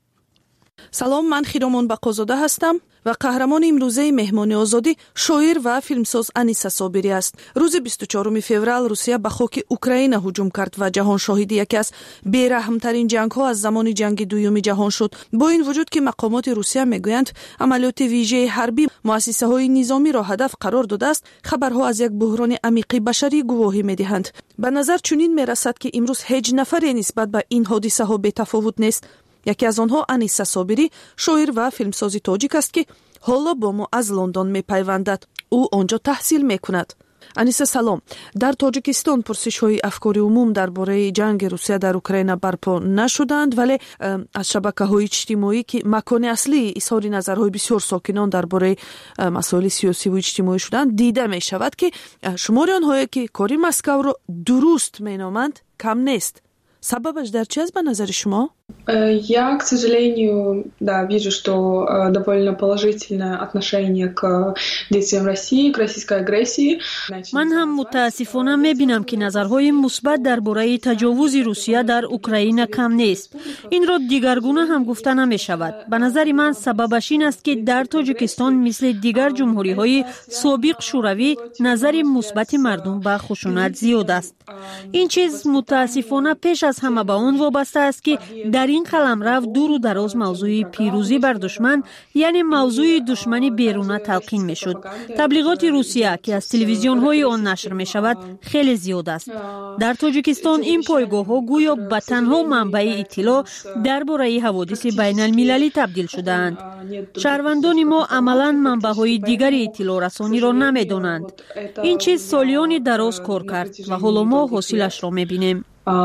سلام، من خیرامان بقازاده هستم و قهرمان امروزه مهمان آزادی شاعر و فیلمساز انیسه صابری است. روز بیست و چهارم فوریه روسیه به خاک اوکراین هجوم کرد و جهان شاهد یکی از بی‌رحم‌ترین جنگ‌ها از زمان جنگ دوم جهان شد. با این وجود که مقامات روسیه میگویند عملیات ویژه حربی مؤسسه‌های نظامی را هدف قرار داده است، خبرها از یک بحران عمیق بشری گواهی می‌دهند. به نظر چنین می‌رسد که امروز هیچ نفری نسبت به این حادثه‌ها بی‌تفاوت نیست. یکی از آنها انیسه صابری، شاعر و فیلمساز تاجیک است که حالا با ما از لندن میپیوندد. او آنجا تحصیل میکند. انیسه سلام. در تاجیکستان پرسش‌های افکار عموم درباره جنگ روسیه در اوکراین برپا نشدند، ولی از شبکه‌های اجتماعی که مکان اصلی اظهار نظرهای بسیار ساکنان درباره مسائل سیاسی و اجتماعی شدند دیده می شود که شمار آنهایی که کاری مسکو را درست مینامند کم نیست. سببش در چه است به نظر شما؟ Я, к сожалению, да, вижу, что довольно положительное отношение к действиям России, к российской агрессии. من هم متاسفانه می‌بینم که نظرهای مثبت درباره تجاوز روسیه در اوکراین کم نیست. این را دیگرگونه هم گفته نمی‌شود. به نظر من سببش این است که در تاجیکستان مثل دیگر جمهوری‌های سابق شوروی نظر مثبت مردم به خشونت زیاد است. این چیز متاسفانه پیش از همه به آن وابسته است که در این قلمرو دور و دراز موضوع پیروزی بر دشمن یعنی موضوع دشمنی بیرونه تلقین می شد. تبلیغات روسیه که از تلویزیون های آن نشر می شود خیلی زیاد است. در تاجیکستان این پایگاه ها گویا به تنها منبع اطلاع درباره حوادث بین المللی تبدیل شدند. شهروندان ما عملا منبع های دیگر اطلاع رسانی را نمی دانند. این چیز سالیان دراز کار کرد و حالا ما حاصلش را می بینیم.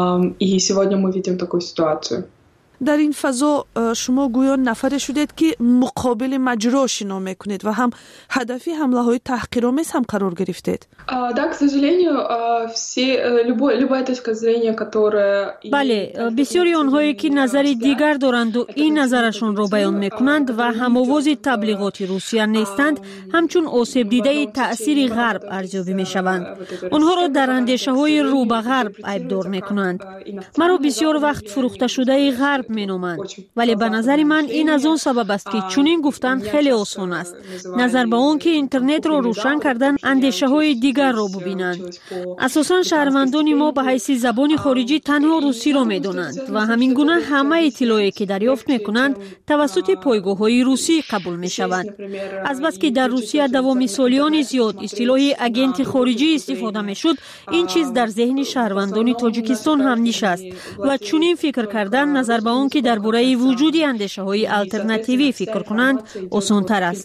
И сегодня мы видим такую ситуацию. در این فضا شما گویا نفر شدید که مقابل مجرا شنا میکنید و هم هدفی حمله های تحقیرآمیز هم قرار گرفتید. Да, к сожалению, все любое любая точка зрения, которая بله، بسیاری آنهایی که نظر دیگر دارند و این نظرشون را بیان میکنند و هم‌آواز تبلیغات روسیه نیستند، همچون آسیب دیده تأثیر غرب ارزیابی میشوند. آنها را در اندیشه‌های رو به غرب عیبدار میکنند. مرا بسیار وقت فروخته شده غرب меноманд, вале ба назари ман ин аз он сабаб аст ки чунин гуфтан хеле осон аст. назар ба он ки интернетро рӯшан кардан андешаҳои дигарро бубинанд. асосан шаҳрвандони мо ба ҳайси забони хориҷӣ танҳо русиро медонанд ва ҳамин гуна ҳама иттилоое ки дарёфт мекунанд тавассути пойгоҳҳои русӣ қабул мешаванд. азбаски дар русия давоми солиёни зиёд истилоҳи агенти хориҷӣ истифода мешуд, ин чиз дар зеҳни шаҳрвандони тоҷикистон ҳам нишаст ва чунин фикр кардан назар ба он ки дар бораи вуҷуди андешаҳои алтернативӣ фикр кунанд осонтар аст.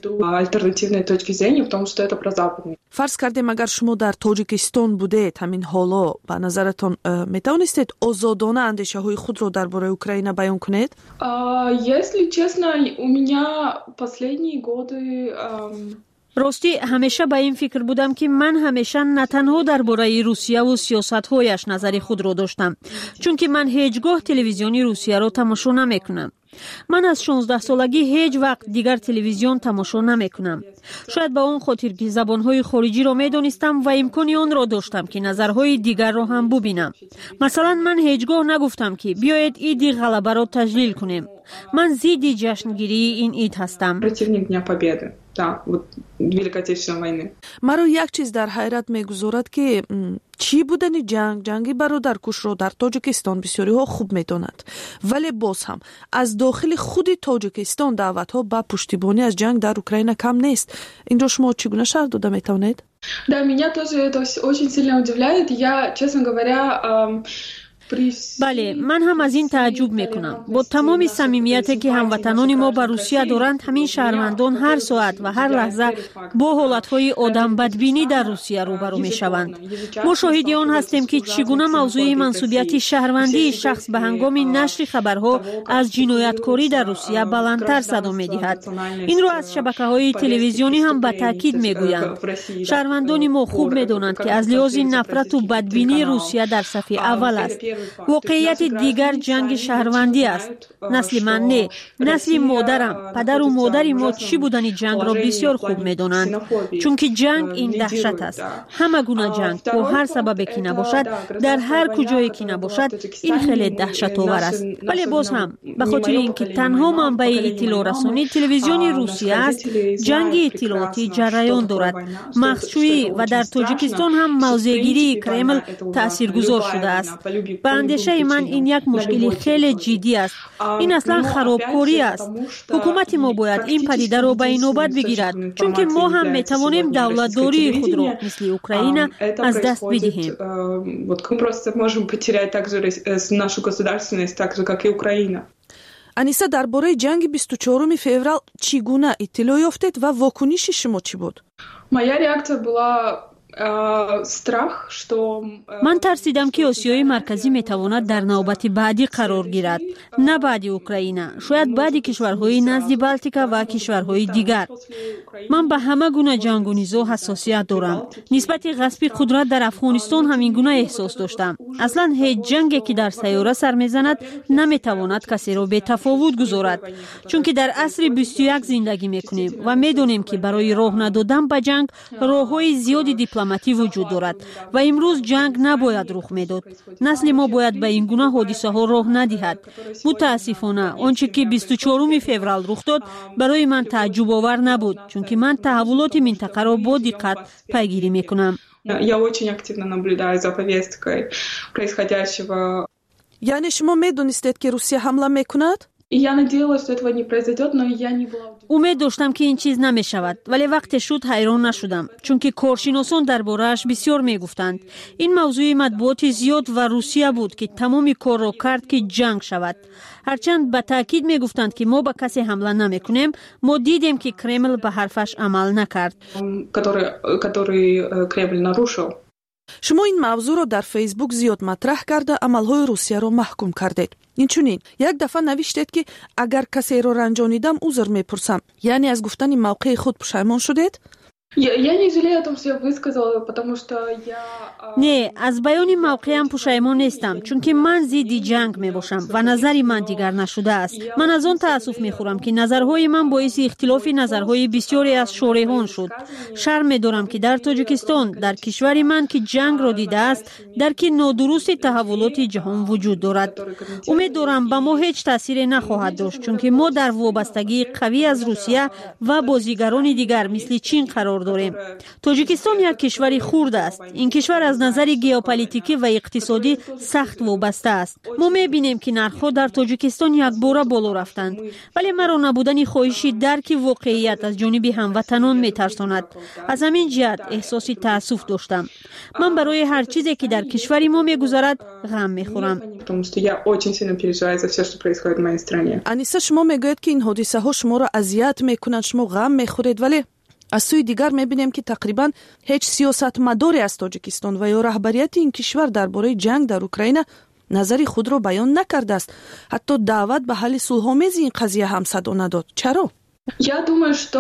фарз кардем агар шумо дар тоҷикистон будед ҳамин ҳоло ба назаратон метавонистед озодона андешаҳои худро дар бораи Украина баён кунед? Если честно, у меня последние годы ростӣ ҳамеша ба ин фикр будам ки ман ҳамеша на танҳо дар бораи русияву сиёсатҳояш назари худро доштам, чунки ман ҳеҷ гоҳ телевизиони русияро тамошо намекунам. ман аз шонздаҳсолагӣ ҳеҷ вақт дигар телевизион тамошо намекунам. шояд ба он хотир ки забонҳои хориҷиро медонистам ва имкони онро доштам ки назарҳои дигарро ҳам бубинам. масалан, ман ҳеҷ гоҳ нагуфтам ки биёед иди ғалабаро таҷлил кунем. ман зидди ҷашнгирии ин ид ҳастам. маро як чиз дар ҳайрат мегузорад ки чӣ будани ҷанг ҷанги бародаркушро дар тоҷикистон бисёриҳо хуб медонанд, вале боз ҳам аз дохили худи тоҷикистон даъватҳо ба пуштибонӣ аз ҷанг дар Украина кам нест. инро шумо чӣ гуна шарҳ дода метавонед? Да, меня тоже это очень сильно удивляет. Я, честно говоря, бале, ман ҳам аз ин тааҷҷуб мекунам. бо тамоми самимияте ки ҳамватанони мо ба Русия доранд, ҳамин шаҳрвандон ҳар соат ва ҳар лаҳза бо ҳолатҳои одамбадбинӣ дар Русия рӯбарӯ мешаванд. мо шоҳиди он ҳастем ки чӣ гуна мавзӯи мансубияти шаҳрвандии шахс ба ҳангоми нашри хабарҳо аз ҷинояткорӣ дар Русия баландтар садо медиҳад. инро аз шабакаҳои телевизионӣ ҳам ба таъкид мегӯянд. шаҳрвандони мо хуб медонанд ки аз лиҳози нафрату бадбинии Русия дар сафи аввал аст. воқеияти дигар ҷанги шаҳрвандӣ аст. насли ман не, насли модарам, падару модари мо чӣ будани ҷангро бисёр хуб медонанд, чунки ҷанг ин таҳшат аст. ҳама гуна ҷанг бо ҳар сабабе ки набошад, дар ҳар куҷое ки набошад, ин хеле таҳшатовар аст. вале боз ҳам ба хотири ин ки танҳо манбаи иттилоърасонӣ телевизиони Русия аст, ҷанги иттилоотӣ ҷараён дорад. махсчӯӣ ва дар Тоҷикистон ҳам мавзеъгирии Кремл таъсиргузор шудааст. ба андешаи ман ин як мушкили хеле ҷиддӣ аст. ин аслан харобкорӣ аст. ҳукумати мо бояд ин падидаро ба инобат бигирад, чунки мо ҳам метавонем давлатдории худро мисли Украина аз даст бидиҳем. аниса, дар бораи ҷанги бисту чоруми феврал чӣ гуна иттилоъ ёфтед ва вокуниши шумо чӣ буд? Моя реакция была страх, что ман тарсидам ки Осиёи марказӣ метавонад дар навбати баъдӣ қарор гирад, на баъди Украина, шояд баъди кишварҳои назди Балтика ва кишварҳои дигар. ман ба ҳама гуна ҷангу низоъ ҳассосият дорам. нисбати ғасби қудрат дар Афғонистон ҳамин гуна эҳсос доштам. аслан ҳеҷ ҷанге ки дар сайёра сар мезанад наметавонад касеро бетафовут гузорад, чунки дар асри бисту як зиндагӣ мекунем ва медонем ки барои роҳ надодан ба ҷанг роҳҳои зиёди дипломатӣ вуҷуд дорад ва имрӯз ҷанг набояд рух медод. насли мо бояд ба ин гуна ҳодисаҳо роҳ надиҳад. мутаассифона онче ки бисту чоруми феврал рух дод барои ман тааҷҷубовар набуд, чунки ман таҳаввулоти минтақаро бо диққат пайгирӣ мекунам. Я очень активно наблюдаю за повесткой происходящего. яъне шумо медонистед ки Русия ҳамла мекунад? Я надеялась, что этого не произойдет, но я не была. умед доштам ки ин чиз намешавад, вале вақте шуд ҳайрон нашудам, чунки коршиносон дар борааш бисёр мегуфтанд. ин мавзӯи матбуоти зиёд ва Русия буд ки тамоми корро кард ки ҷанг шавад. ҳарчанд ба таъкид мегуфтанд ки мо ба касе ҳамла намекунем, мо дидем ки Кремл ба ҳарфаш амал накард, который который Кремл нарушил. шумо ин мавзӯъро дар Фейсбук зиёд матраҳ карда амалҳои Русияро маҳкум кардед. инчунин як дафъа навиштед ки агар касеро ранҷонидам узр мепурсам, яъне аз гуфтани мавқеи худ пушаймон шудед? не аз баёни мавқеам пушаймон нестам, чунки ман зидди ҷанг мебошам ва назари ман дигар нашудааст. Ман аз он таассуф мехӯрам ки назарҳои ман боиси ихтилофи назарҳои бисёре аз шореҳон шуд. Шарм медорам ки дар Тоҷикистон, дар кишвари ман ки ҷангро дидааст, дарки нодурусти таҳаввулоти ҷаҳон вуҷуд дорад. умед дорам ба мо ҳеҷ таъсире нахоҳад дошт, чунки мо дар вобастагии қавӣ аз Русия ва бозигарони дигар мисли Чин қарор дорем. Тоҷикистон як кишвари хурд аст. ин кишвар аз назари геополитикӣ ва иқтисодӣ сахт вобаста аст. мо мебинем ки нархҳо дар Тоҷикистон якбора боло рафтанд, вале маро набудани хоҳиши дарки воқеият аз ҷониби ҳамватанон метарсонад. аз ҳамин ҷиҳат эҳсоси таассуф доштам. ман барои ҳар чизе ки дар кишвари мо мегузарад ғам мехӯрам. аниса, шумо мегӯед ки ин ҳодисаҳо шуморо азият мекунанд, шумо ғам мехӯред, вале аз сӯи дигар мебинем ки тақрибан ҳеҷ сиёсатмадоре аз Тоҷикистон ва ё раҳбарияти ин кишвар дар бораи ҷанг дар Украина назари худро баён накардааст. ҳатто даъват ба ҳалли сулҳомези ин қазия ҳам садо надод. Чаро? Я думаю, что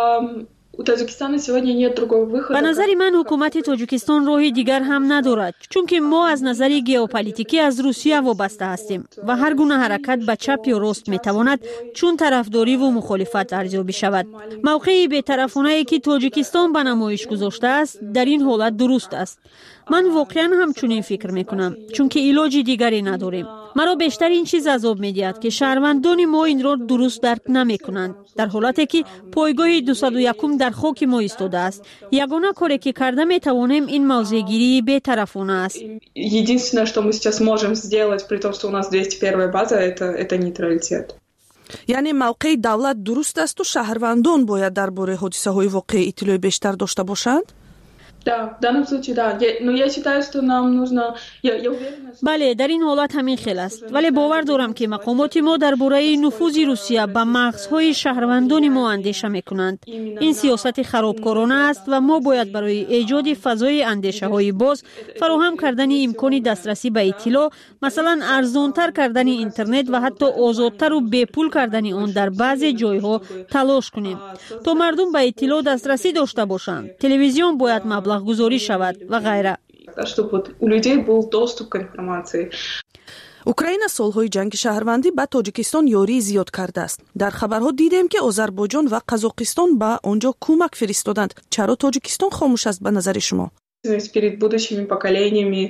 у Таджикистана сегодня нет другого выхода. ба назари ман ҳукумати Тоҷикистон роҳи дигар ҳам надорад, чунки мо аз назари геополитикӣ аз Русия вобаста ҳастем ва ҳар гуна ҳаракат ба чап ё рост метавонад чун тарафдориву мухолифат арзёбӣ шавад. мавқеи бетарафонае ки Тоҷикистон ба намоиш гузоштааст дар ин ҳолат дуруст аст. ман воқеан ҳамчунин фикр мекунам, чунки илоҷи дигаре надорем. маро бештар ин чиз азоб медиҳад ки шаҳрвандони мо инро дуруст дарк намекунанд, дар ҳолате ки пойгоҳи дусаду якум дар хоки мо истодааст. ягона коре ки карда метавонем ин мавзеъгирии бетарафона аст. Единственное, что мы сейчас можем сделать, при том, что у нас двести первая база, это, это нейтралитет. яъне мавқеи давлат дуруст асту шаҳрвандон бояд дар бораи ҳодисаҳои воқеъ иттилои бештар дошта бошанд? Да, в данном случае, да. Я, но я считаю, что нам нужно... Я, я уверена, что... бале, дар ин ҳолат ҳамин хел аст. вале бовар дорам ки мақомоти мо дар бораи нуфузи Русия ба мағзҳои шаҳрвандони мо андеша мекунанд. ин сиёсати харобкорона аст ва мо бояд барои эҷоди фазои андешаҳои боз, фароҳам кардани имкони дастрасӣ ба иттилоъ, масалан арзонтар кардани интернет ва ҳатто озодтару бепул кардани он дар баъзе ҷойҳо талош кунем, то мардум ба иттилоъ дастрасӣ дошта бошанд. Телевизион бояд маблағгузорӣ шавад ва ғайра. Чтобы вот у людей был доступ к информации. Украина солҳои ҷанги шаҳрвандӣ ба Тоҷикистон ёрии зиёд кардааст. Дар хабарҳо дидем ки Озарбойҷон ва Қазоқистон ба онҷо кӯмак фиристоданд. Чаро Тоҷикистон хомӯш аст ба назари шумо? Перед будущими поколениями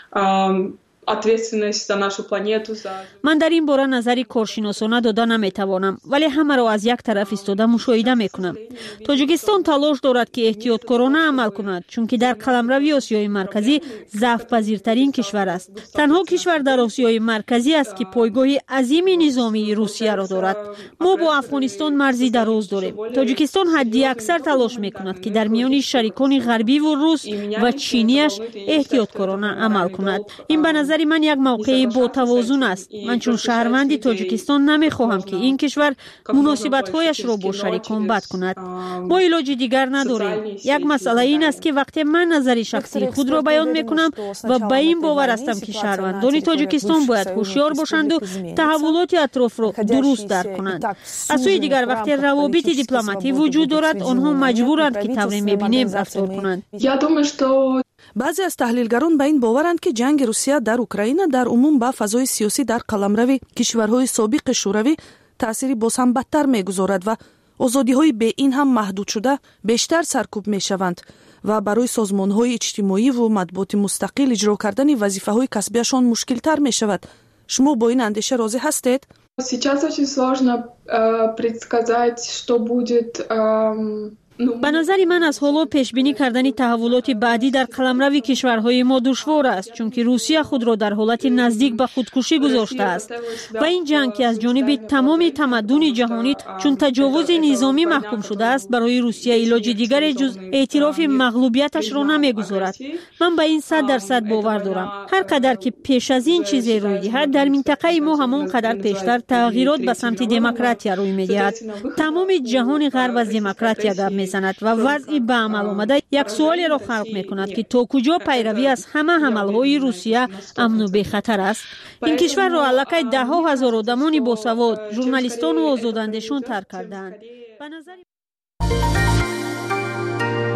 ответственность за нашу планету, за... ман дар ин бора назари коршиносона дода наметавонам, вале ҳамаро аз як тараф истода мушоҳида мекунам. Тоҷикистон талош дорад ки эҳтиёткорона амал кунад, чунки дар қаламрави Осиёи марказӣ заъфпазиртарин кишвар аст. танҳо кишвар дар Осиёи марказӣ аст ки пойгоҳи азими низомии Русияро дорад. мо бо Афғонистон марзи дароз дорем. Тоҷикистон ҳадди аксар талош мекунад ки дар миёни шарикони ғарбиву рус ва чинияш эҳтиёткорона амал кунад. ин ба назари ман як мавқеи ботавозун аст. ман чун шаҳрванди Тоҷикистон намехоҳам ки ин кишвар муносибатҳояшро бо шарикон бад кунад. мо илоҷи дигар надорем. як масъала ин аст ки вақте ман назари шахсии худро баён мекунам ва ба ин бовар ҳастам ки шаҳрвандони Тоҷикистон бояд ҳушёр бошанду таҳаввулоти атрофро дуруст дарк кунанд. аз сӯи дигар вақте равобити дипломатӣ вуҷуд дорад, онҳо маҷбуранд ки тавре мебинем рафтор кунанд. Я думаю, что баъзе аз таҳлилгарон ба ин боваранд ки ҷанги Русия дар Украина дар умум ба фазои сиёсӣ дар қаламрави кишварҳои собиқи шӯравӣ таъсири боз ҳам бадтар мегузорад ва озодиҳои беин ҳам маҳдудшуда бештар саркӯб мешаванд ва барои созмонҳои иҷтимоиву матбуоти мустақил иҷро кардани вазифаҳои касбияшон мушкилтар мешавад. шумо бо ин андеша розӣ ҳастед? Сейчас очень сложно э, предсказать, что будет... Э, ба назари ман аз ҳоло пешбинӣ кардани таҳаввулоти баъдӣ дар қаламрави кишварҳои мо душвор аст, чунки Русия худро дар ҳолати наздик ба худкушӣ гузоштааст ва ин ҷанг ки аз ҷониби тамоми тамаддуни ҷаҳонӣ чун таҷовузи низомӣ маҳкум шудааст, барои Русия илоҷи дигаре ҷуз эътирофи мағлубияташро намегузорад. ман ба ин сад дарсад бовар дорам. ҳар қадар ки пеш аз ин чизе рӯй диҳад, дар минтақаи мо ҳамон қадар пештар тағйирот ба самти демократия рӯй медиҳад. тамоми ҷаҳони ғарб аз демократия гап мезанад ва вазъи ба амал омада як суолеро халқ мекунад ки то куҷо пайравӣ аз ҳама ҳамалҳои Русия амну бехатар аст. ин кишварро аллакай даҳҳо ҳазор одамони босавод, журналистону озодандешон тарк кардаанд. ба назари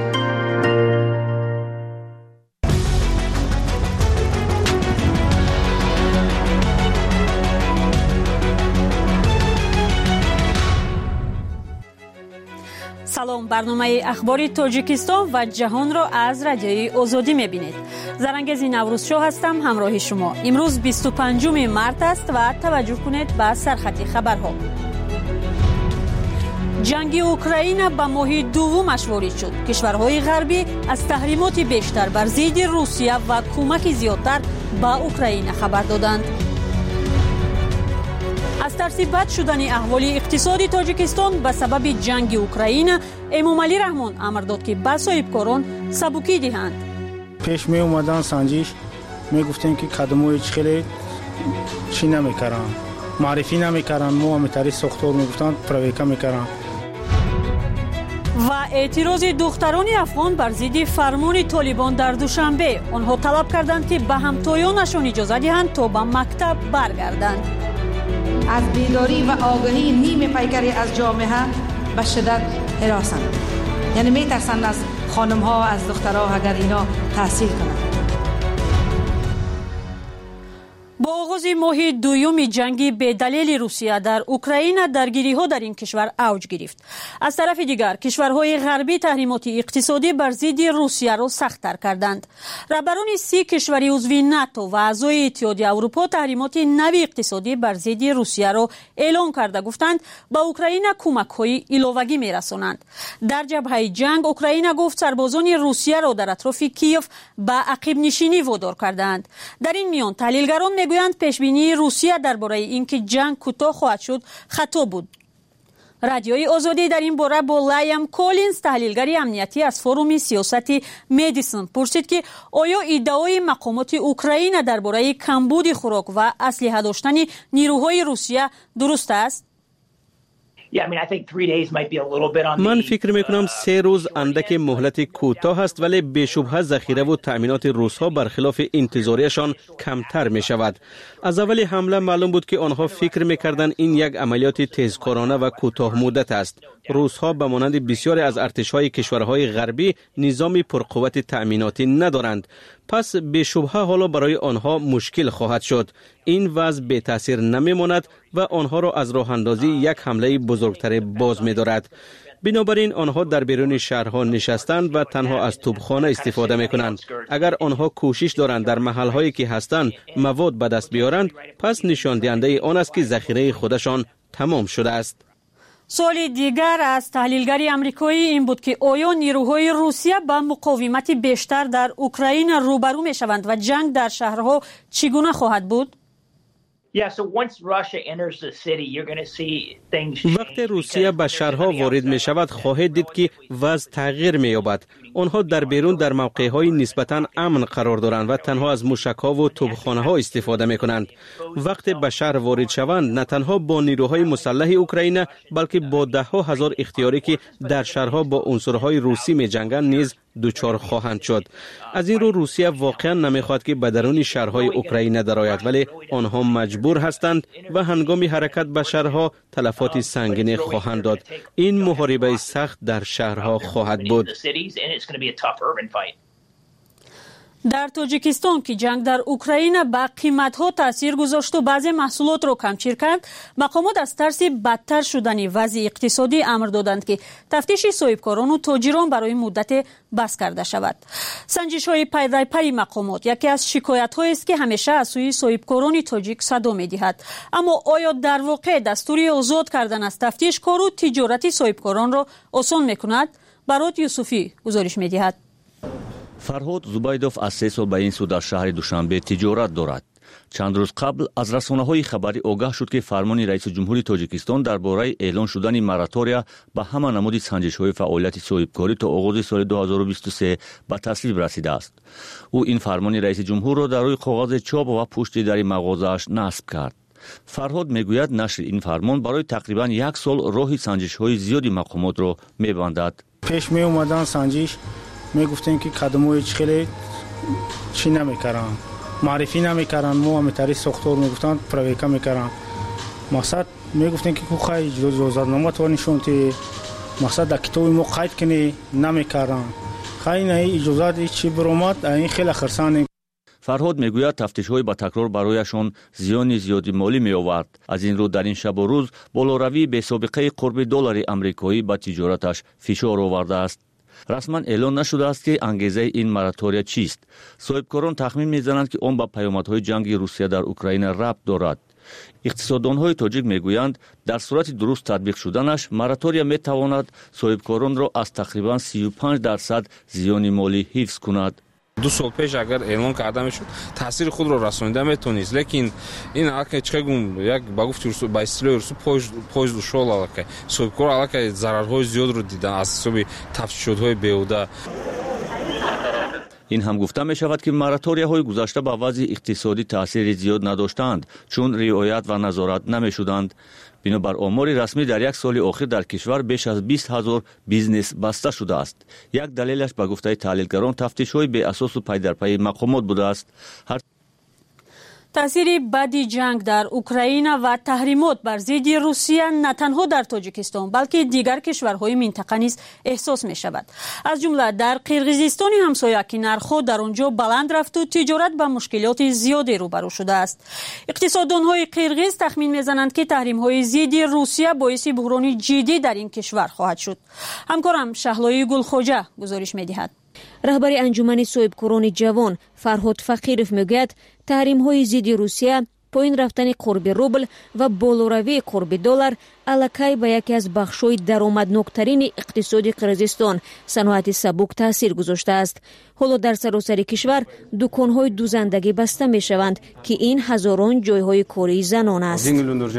سلام، برنامه اخباری تاجیکستان و جهان را از رادیوی آزادی میبینید. زرنگز نوروز شو هستم همراه شما. امروز بیست و پنجم مارس است و توجه کنید به سرخط خبرها. جنگ اوکراین به ماه دومش وارد شد. کشورهای غربی از تحریمات بیشتر بر ضد روسیه و کمک زیادتر به اوکراین خبر دادند. از ترس بد شدن احوال اقتصادی تاجیکستان به سبب جنگ اوکراین، امامعلی رحمان امر داد که به صاحبکاران سبکی دهند. پیش می اومدن سنجش می گفتن که خدمات خیلی چی نمیکردن، معرفی نمیکردن، مو همتری ساختار می گفتن پرویکا میکردن. و اعتراض دختران افغان بر ضد فرمان طالبان در دوشنبه، آنها طلب کردند که به همتایانشان اجازه دهند تا به مکتب برگردند. از بیداری و آگاهی نیم پیکری از جامعه به شدت هراسند، یعنی میترسند از خانم ها، از دخترها اگر اینا تحصیل کنند. با آغاز ماه دوم جنگ به دلیل روسیه در اوکراین، درگیری ها در این کشور اوج گرفت. از طرف دیگر کشورهای غربی تحریمات اقتصادی بر ضد روسیه را سخت‌تر کردند. رهبران سی کشور عضو ناتو و اعضای اتحادیه اروپا تحریمات نوی اقتصادی بر ضد روسیه را اعلام کرده گفتند به اوکراین کمک‌های علاوه‌ای می‌رسانند. در جبهه جنگ اوکراین گفت سربازان روسیه را در اطراف کیف به عقب نشینی وادار کردند. در این میان تحلیلگران میگویند پیشبینی روسیه درباره اینکه جنگ کوتاه خواهد شد خطا بود. رادیوی آزادی در این باره با لایام کولینز، تحلیلگر امنیتی از فروم سیاستی مدیسن، پرسید که آیا ادعای مقامات اوکراین درباره کمبود خوراک و اسلحه داشتن نیروهای روسیه درست است؟ من فکر میکنم سه روز اندک مهلت کوتاه است، ولی بی‌شبهه ذخیره و تأمینات روس‌ها برخلاف انتظاریشان کمتر می شود. از اول حمله معلوم بود که آنها فکر میکردند این یک عملیات تیزکارانه و کوتاه مدت است. روس‌ها به مانند بسیاری از ارتش‌های کشورهای غربی نظام پرقوت تأمیناتی ندارند. پس بی‌شبهه حالا برای آنها مشکل خواهد شد. این وضع بی تاثیر نمیماند و آنها را از راه اندازی یک حمله بزرگتر باز می‌دارد. بنابراین آنها در بیرون شهرها نشستند و تنها از توپخانه استفاده می‌کنند. اگر آنها کوشش دارند در محل‌هایی که هستند مواد به دست بیارند، پس نشان دهنده آن است که ذخیره خودشان تمام شده است. سوال دیگر از تحلیلگر آمریکایی این بود که آیا نیروهای روسیه با مقاومت بیشتر در اوکراین روبرو می شوند و جنگ در شهرها چگونه خواهد بود؟ وقتی روسیه به شهرها وارد می شود خواهید دید که وضع تغییر می یابد. آنها در بیرون در موقع‌های نسبتاً امن قرار دارند و تنها از موشک‌ها و توپخانه‌ها استفاده می کنند. وقتی به شهر وارد شوند نه تنها با نیروهای مسلح اوکراین بلکه با ده ها هزار اختیاری که در شهرها با عنصرهای روسی می جنگند نیز دوچار خواهند شد. از این رو روسیه واقعا نمیخواد که به درون شهرهای اوکراین درآید، ولی آنها مجبور هستند و هنگام حرکت به شهرها تلفات سنگین خواهند داد. این محاربه سخت در شهرها خواهد بود. در تاجیکستان که جنگ در اوکراین به قیمت‌ها تاثیر گذاشت و بعضی محصولات را کمچیر کرد، مقامات از ترس بدتر شدن وضع اقتصادی امر دادند که تفتیش صاحبکاران و تاجران برای مدت بس کرده شود. سنجش‌های پی در پی مقامات یکی از شکایت‌هایی است که همیشه از سوی صاحبکاران تاجیک صدا می‌دهد. اما آیا در واقع دستور آزاد کردن از تفتیش کار و تجارت صاحبکاران را آسان می‌کند؟ برات یوسفی گزارش می‌دهد. فرهاد زبیدوف از سه سال به این سو در شهر دوشنبه تجارت دارد. چند روز قبل از رسانه‌های خبری آگاه شد که فرمان رئیس جمهوری تاجیکستان درباره اعلان شدن موراتوریا به همه نمود سنجش‌های فعالیت صاحبکاری تا آغاز سال دو هزار و بیست و سه به تصویب رسیده است. او این فرمان رئیس جمهور را در روی کاغذ چاپ و پشت در مغازه‌اش نصب کرد. فرهاد میگوید نشر این فرمان برای تقریبا یک سال راه سنجش‌های زیادی مقامات را می‌بندد. پیش می اومدن سنجش می گفتن که خدمات خیلی چی نمیکردن، معرفی نمیکردن، مو همتری ساختار میگفتن پرویکا میکردن. مقصد میگفتن که کو خواهی اجازت نامه تو نشون تی مقصد در کتاب ما قید کنی نمیکردن. خواهی نه اجازت چی برامد این خیلی خرسانه. фарҳод мегӯяд тафтишҳои ба такрор барояшон зиёни зиёди молӣ меовард. аз ин рӯ дар ин шабу рӯз болоравии бесобиқаи қурби доллари амрикоӣ ба тиҷораташ фишор овардааст. расман эълон нашудааст ки ангезаи ин моратория чист. соҳибкорон тахмин мезананд ки он ба паёмадҳои ҷанги русия дар Украина рабт дорад. иқтисоддонҳои тоҷик мегӯянд дар сурати дуруст татбиқ шуданаш моратория метавонад соҳибкоронро аз тақрибан сию панҷ дарсад зиёни молӣ ҳифз кунад. ду сол пеш агар эълон карда мешуд таъсири худро расонида метавонист, лекин ин аллакай чихегум як ба гуфти ба истилоҳи русу пояз ушол аллакай соҳибкор аллакай зарарҳои зиёдро дида аз ҳисоби тафтишотҳои беҳуда. ин ҳам гуфта мешавад ки мораторияҳои гузашта ба вазъи иқтисодӣ таъсири зиёд надоштанд, чун риоят ва назорат намешуданд. бинобар омори расмӣ дар як соли охир дар кишвар беш аз бист ҳазор бизнес баста шудааст. як далелаш ба гуфтаи таҳлилгарон тафтишҳои беасосу пайдарпайи мақомот будааст. таъсири баъди ҷанг дар Украина ва таҳримот бар зидди Русия на танҳо дар Тоҷикистон, балки дигар кишварҳои минтақа низ эҳсос мешавад. аз ҷумла дар Қирғизистони ҳамсоя ки нархҳо дар он ҷо баланд рафту тиҷорат ба мушкилоти зиёде рӯбарӯ шудааст. иқтисоддонҳои қирғиз тахмин мезананд ки таҳримҳои зидди Русия боиси буҳрони ҷиддӣ дар ин кишвар хоҳад шуд. ҳамкорам Шаҳлои Гулхоҷа гузориш медиҳад. раҳбари анҷумани соҳибкорони ҷавон Фарҳод Фақиров мегӯяд, таҳримҳои зидди Русия, поин рафтани қурби рубл ва болоравии қурби доллар аллакай ба яке аз бахшҳои даромадноктарини иқтисоди Қирғизистон, саноати сабук таъсир гузоштааст. ҳоло дар саросари кишвар дуконҳои дузандагӣ баста мешаванд ки ин ҳазорон ҷойҳои кории занон аст.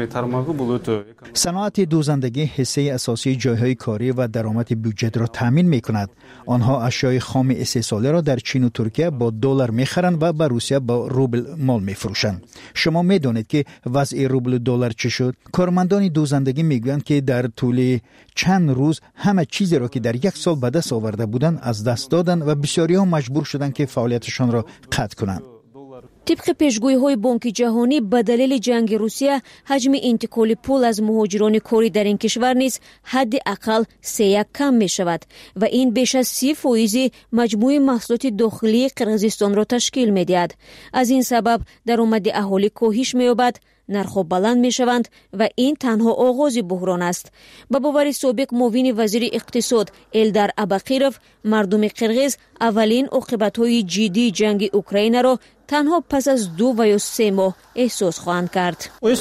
саноати дузандагӣ ҳиссаи асосии ҷойҳои корӣ ва даромади бюджетро таъмин мекунад. онҳо ашёи хоми истеҳсолиро дар Чин ва Туркия бо доллар мехаранд ва ба Русия бо рубл мол мефурӯшанд. шумо медонед ки вазъи рублу доллар чӣ шуд? кормандони дузандагӣ мегӯянд ки дар тӯли чанд рӯз ҳама чизеро ки дар як сол ба даст оварда буданд аз даст доданд ва бисёриҳо маҷбур шуданд ки фаъолияташонро қатъ кунанд. طبق пешгӯиҳои Бонки ҷаҳонӣ ба далели ҷанги Русия ҳаҷми интиқоли пул аз муҳоҷирони корӣ дар ин кишвар низ ҳадди ақал се як кам мешавад ва ин беш аз си фоизи маҷмӯи маҳсулоти дохилии Қирғизистонро ташкил медиҳад. аз ин сабаб даромади аҳолӣ коҳиш меёбад, нархҳо баланд мешаванд ва ин танҳо оғози буҳрон аст. ба бовари собиқ муовини вазири иқтисод Элдар Абақиров, мардуми қирғиз аввалин оқибатҳои ҷиддии ҷанги Украинаро танҳо пас аз ду ва ё се моҳ эҳсос хоҳанд кард.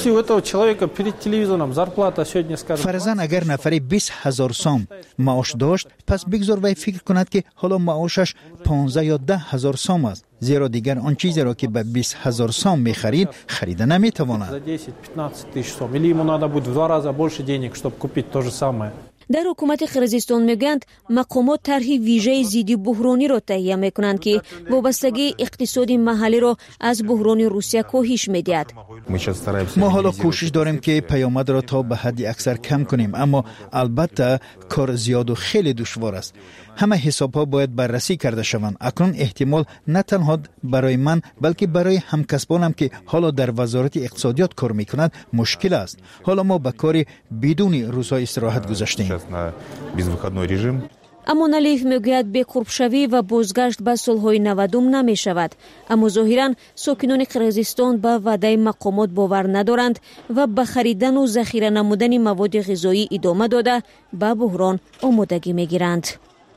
фаразан агар нафари бист ҳазор сом маош дошт, пас бигзор вай фикр кунад ки ҳоло маошаш понздаҳ ё даҳ ҳазор сом аст, зеро дигар он чизеро ки ба бист ҳазор сом мехарид харида наметавонад. дар ҳукумати Қирғизистон мегӯянд, мақомот тарҳи вижаи зидди буҳрониро таҳия мекунанд ки вобастагии иқтисоди маҳаллиро аз буҳрони Русия коҳиш медиҳад. мо ҳоло кӯшиш дорем ки паёмадро то ба ҳадди аксар кам кунем, аммо албатта кор зиёду хеле душвор аст. ҳама ҳисобҳо бояд баррасӣ карда шаванд. акнун эҳтимол на танҳо барои ман, балки барои ҳамкасбонам ки ҳоло дар вазорати иқтисодиёт кор мекунад мушкил аст. ҳоло мо ба кори бидуни рӯзҳои истироҳат гузаштем. аммо Налиев мегӯяд беқурбшавӣ ва бозгашт ба солҳои навадум намешавад. аммо зоҳиран сокинони Қирғизистон ба ваъдаи мақомот бовар надоранд ва ба харидану захира намудани маводи ғизоӣ идома дода ба буҳрон омодагӣ мегиранд.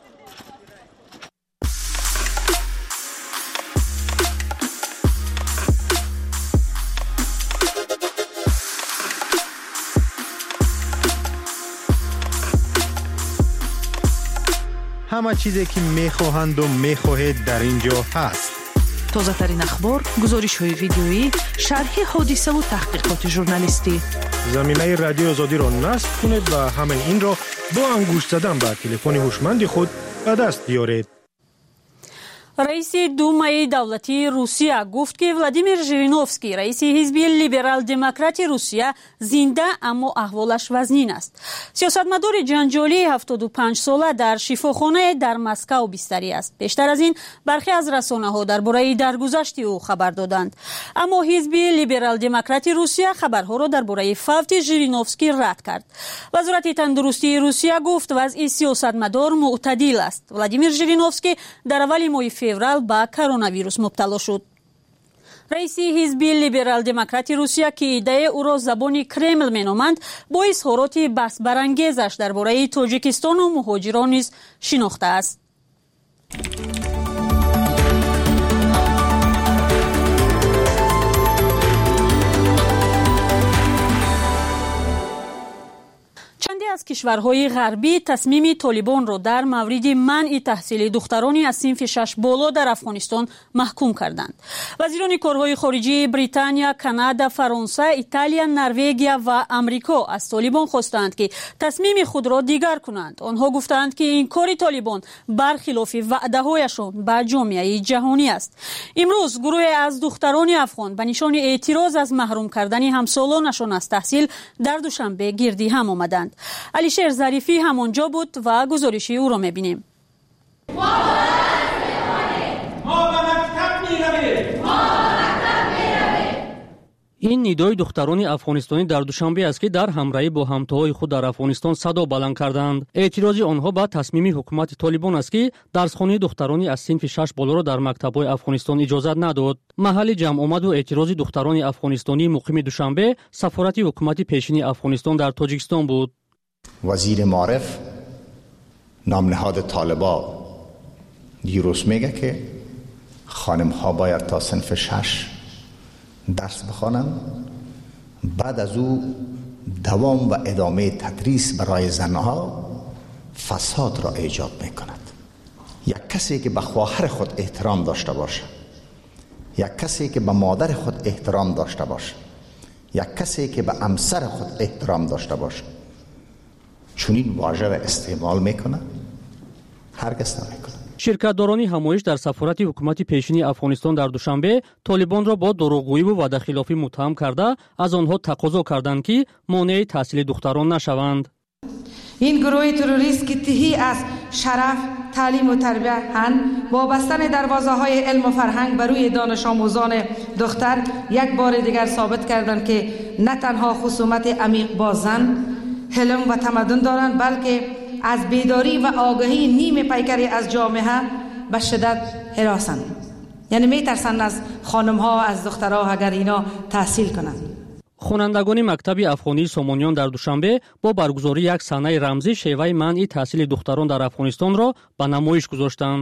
همه چیزی که میخواهند و میخواهید در اینجا هست. تازه‌ترین اخبار، گزارش‌های ویدیویی، شرح حادثه و تحقیقات ژورنالیستی. زمینه رادیو آزادی را نصب کنید و همه این را با انگشت زدن به تلفن هوشمند خود به دست بیارید. раиси думаи давлатии Русия гуфт ки Владимир Жириновский, раиси ҳизби либерал-демократи Русия, зинда, аммо аҳволаш вазнин аст. сиёсатмадори ҷанҷолии ҳафтоду панҷ сола дар шифохонае дар Москав бистарӣ аст. бештар аз ин бархе аз расонаҳо дар бораи даргузашти ӯ хабар доданд. аммо ҳизби либерал-демократи Русия хабарҳоро дар бораи фавти Жириновский рад кард. вазорати тандурустии Русия гуфт вазъи сиёсатмадор муътадил аст. Владимир Жириновский дар аввали моҳи феврал ба коронавирус мубтало шуд. رئیس حزب لیبرال دموکراتی روسیه که ایده او را زبان کرمل مینامند با اظهارات بحث برانگیزش درباره تاجیکستان و مهاجران نیز شناخته است. چندی از کشورهای غربی تصمیم طالبان را در مورد منع تحصیل دختران از صنف شش بالا در افغانستان محکوم کردند. وزیران کارهای خارجه بریتانیا، کانادا، فرانسه، ایتالیا، نروژ و آمریکا از طالبان خواستند که تصمیم خود را دیگر کنند. آنها گفتند که این کار طالبان برخلاف وعده‌هایشان به جامعه جهانی است. امروز گروه از دختران افغان به نشان اعتراض از محروم کردن همسالانشان از تحصیل در دوشنبه گردی هم آمدند. علیشیر ظریفی همانجا بود و گزارشی او را می‌بینیم. این ندای دختران افغانستانی در دوشنبه است که در همراهی با همتاهای خود در افغانستان صدا بلند کردند. اعتراض آنها به تصمیم حکومت طالبان است که درسخوانی دختران از صنف شش بالا را در مکتب‌های افغانستان اجازه نداد. محل جمع آمد و اعتراض دختران افغانستانی مقیم دوشنبه سفارت حکومت پیشین افغانستان در تاجیکستان بود. وزیر معارف نام نهاد طالبا دیروز میگه که خانم ها باید تا صنف شش درس بخوانند، بعد از او دوام و ادامه تدریس برای زنها فساد را ایجاد میکند. یک کسی که به خواهر خود احترام داشته باشه، یک کسی که به مادر خود احترام داشته باشه، یک کسی که به همسر خود احترام داشته باشه، چون این واژه را استعمال میکنه؟ هرگز نمیکنه. شرکتداران همایش در سفارت حکومت پیشین افغانستان در دوشنبه طالبان را با دروغگویی و وعده‌خلافی متهم کرده از آنها تقاضا کردند که مانع تحصیل دختران نشوند. این گروه تروریست که تهی از شرف، تعلیم و تربیت هن با بستن دروازه های علم و فرهنگ بر روی دانش آموزان دختر یک بار دیگر ثابت کردند که نه تنها خصومت عمیق با زن، حلم و تمدن دارند، بلکه از بیداری و آگاهی نیم پیکری از جامعه به شدت هراسند. یعنی میترسند از خانم ها، از دخترها اگر اینا تحصیل کنند. خوانندگان مکتب افغانی سامانیان در دوشنبه با برگزاری یک صحنه رمزی شیوه منع تحصیل دختران در افغانستان را به نمایش گذاشتند.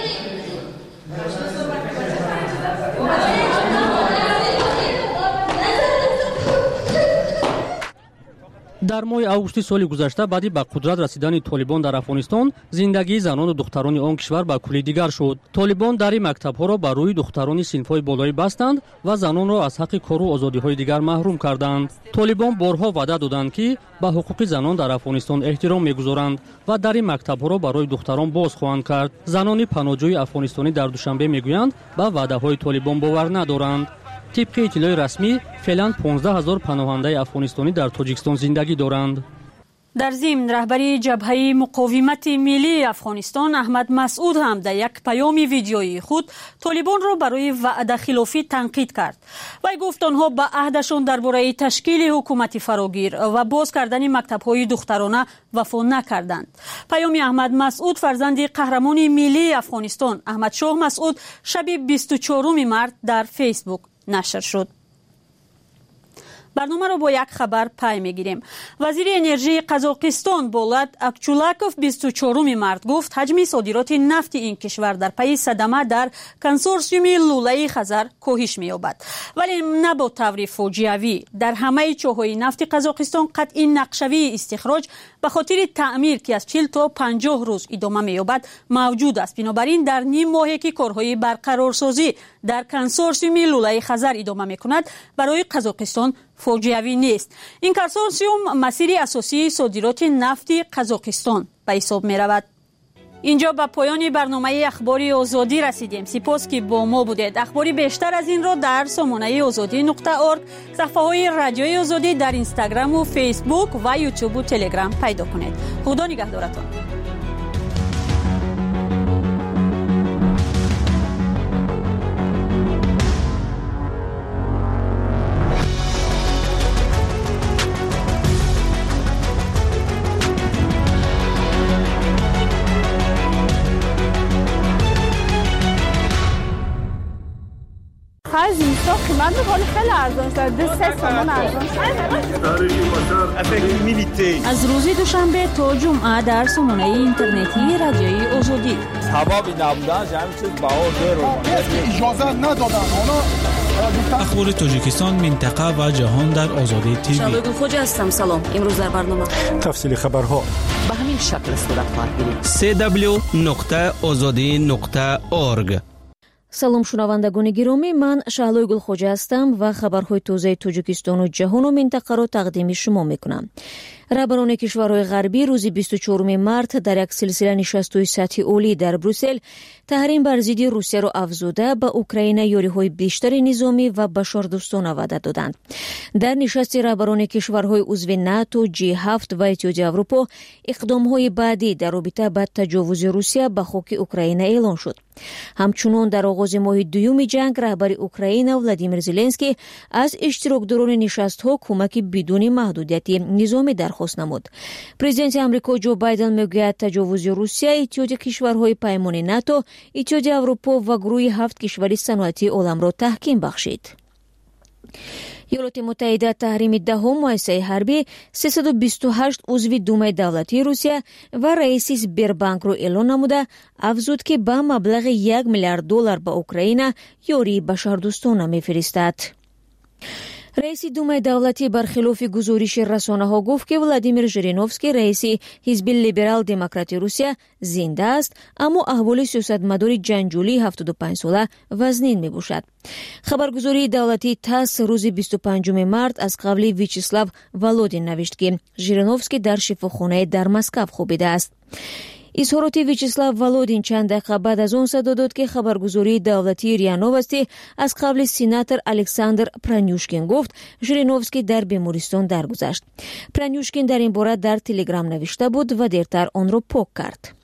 در ماه آگوست سال گذشته بعد به قدرت رسیدن طالبان در افغانستان زندگی زنان و دختران آن کشور به کلی دیگر شد. طالبان در مکتب‌ها را بر روی دختران صنف‌های بالایی بستند و زنان را از حق کار و آزادی‌های دیگر محروم کردند. طالبان بارها وعده دادند که به حقوق زنان در افغانستان احترام می‌گذارند و در مکتب‌ها را برای دختران باز خواهند کرد. زنان پناهجوی افغانستانی در دوشنبه می‌گویند به وعده‌های طالبان باور ندارند. طبق اطلاع رسمی فعلا پانزده هزار پناهنده افغانستانی در تاجیکستان زندگی دارند. در ضمن رهبری جبهه مقاومت ملی افغانستان احمد مسعود هم در یک پیام ویدیویی خود طالبان را برای وعده خلافی تنقید کرد. وی گفت آنها به عهدشان درباره تشکیل حکومت فراگیر و باز کردن مکتب‌های دخترانه وفا نکردند. پیام احمد مسعود فرزند قهرمان ملی افغانستان احمد شاه مسعود شب بیست و چهارم مارس در فیسبوک نشر شد. برنامه را با یک خبر پای میگیریم. وزیر انرژی قزاقستان بولات اکچولاکوف بیست و چهارم مارس گفت حجم صادرات نفت این کشور در پی صدمه در کنسورسیوم لوله خزر کاهش می‌یابد، ولی نه با طور فاجعه‌ای. در همه چاه‌های نفت قزاقستان قطع نقشه‌ای استخراج به خاطر تعمیر که از چهل تا پنجاه روز ادامه می‌یابد موجود است. بنابراین در نیم ماهی که کارهای برقرارسازی در کنسورسیوم لوله خزر ادامه می‌کند برای قزاقستان فاجعه‌ای نیست. این کنسورسیوم مسیر اساسی صادرات نفت قزاقستان به حساب می‌رود. اینجا به پایان برنامه اخباری آزادی رسیدیم. سپاس که با ما بودید. اخباری بیشتر از این را در سامانه آزادی نقطه اورگ، صفحه‌های رادیوی آزادی در اینستاگرام و فیسبوک و یوتیوب و تلگرام پیدا کنید. خدا نگهدارتان. آخر زمستان قیمت میکنه خیلی ارزان شد دو سه تومن ارزان شد. از روز دوشنبه تا جمعه در سامانه اینترنتی رادیوی آزادی هوا بی نبودن همین چیز بهار دیر اجازه ندادن اونا. اخبار تاجیکستان، منطقه و جهان در آزادی تیوی. شالوی خوج هستم. سلام. امروز در برنامه تفصیل خبرها به همین شکل صورت خواهد گرفت. سه دبلیو نقطه آزادی نقطه اورگ. салом шунавандагони гиромӣ, ман Шаҳлои Гулхоҷа ҳастам ва хабарҳои тозаи Тоҷикистону ҷаҳону минтақаро тақдими шумо мекунам. раҳбарони кишварҳои ғарбӣ рӯзи бисту чорум март дар як силсила нишастҳои сатҳи олӣ дар Брюссел таҳрим бар зидди Русияро афзуда ба Украина ёриҳои бештари низомӣ ва башордӯстона ваъда доданд. дар нишасти раҳбарони кишварҳои узви НАТО, ҷи ҳафт ва Иттиҳоди Аврупо иқдомҳои баъдӣ дар робита ба таҷовузи Русия ба хоки Украина эълон шуд. ҳамчунон дар оғози моҳи дуюми ҷанг раҳбари Украина Владимир Зеленский аз иштирокдорони нишастҳо кӯмаки бидуни маҳдудияти низомӣ дархост намуд. президенти амрико Ҷо Байден мегӯяд таҷовузи Русия иттиҳоди кишварҳои паймони НАТО, Иттиҳоди Аврупо ва гурӯҳи ҳафт кишвари саноатии оламро таҳким бахшид. ایالات متحده تحریم دهم مؤسسه حربی سیصد و بیست و هشت عضو دومای دولتی روسیه و رئیس سبربانک رو اعلام نموده افزود که با مبلغ یک میلیارد دلار به اوکراین یاری بشردوستانه میفرستد. رئیس دومای دولتی برخلاف گزارش رسانه‌ها گفت که ولادیمیر ژیرینوفسکی رئیس حزب لیبرال دموکرات روسیه زنده است، اما احوال سیاستمدار جنجالی هفتاد و پنج ساله وزنین میباشد. خبرگزاری دولتی تاس روز بیست و پنجم مارت از قبل ویچسلاو ولودین نوشت که ژیرینوفسکی در شفاخانه در مسکو خوابیده است. اظهارات ویچسلاو ولودین چند دقیقه بعد از آن صدا داد که خبرگزاری دولتی ریا نوستی از قبل سیناتور الکساندر پرانیوشکین گفت ژیرینوفسکی در بیمارستان درگذشت. پرانیوشکین در این باره در تلگرام نوشته بود و دیرتر آن را پاک کرد.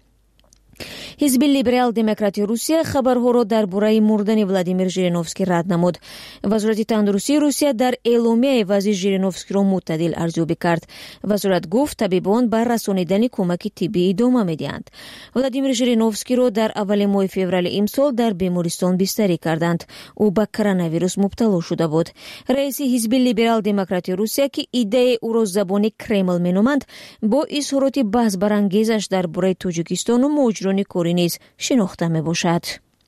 حزب لیبرال دموکراتی روسیه خبرها در باره مردن ولادیمیر ژیرینوفسکی رد نمود. وزارت تندرستی روسیه در اعلامیه وضع ژیرینوفسکی را معتدل ارزیابی کرد. وزارت گفت طبیبان بر رسانیدن کمک طبی ادامه میدهند. ولادیمیر ژیرینوفسکی را در اول ماه فوریه امسال در بیمارستان بستری کردند. او به کرونا ویروس مبتلا شده بود. رئیس حزب لیبرال دموکراتی روسیه که ایده او را زبان کرمل مینامند با اظهارات بحث برانگیزش در باره تاجیکستان و ماجرای کوری نیز شناخته می باشد.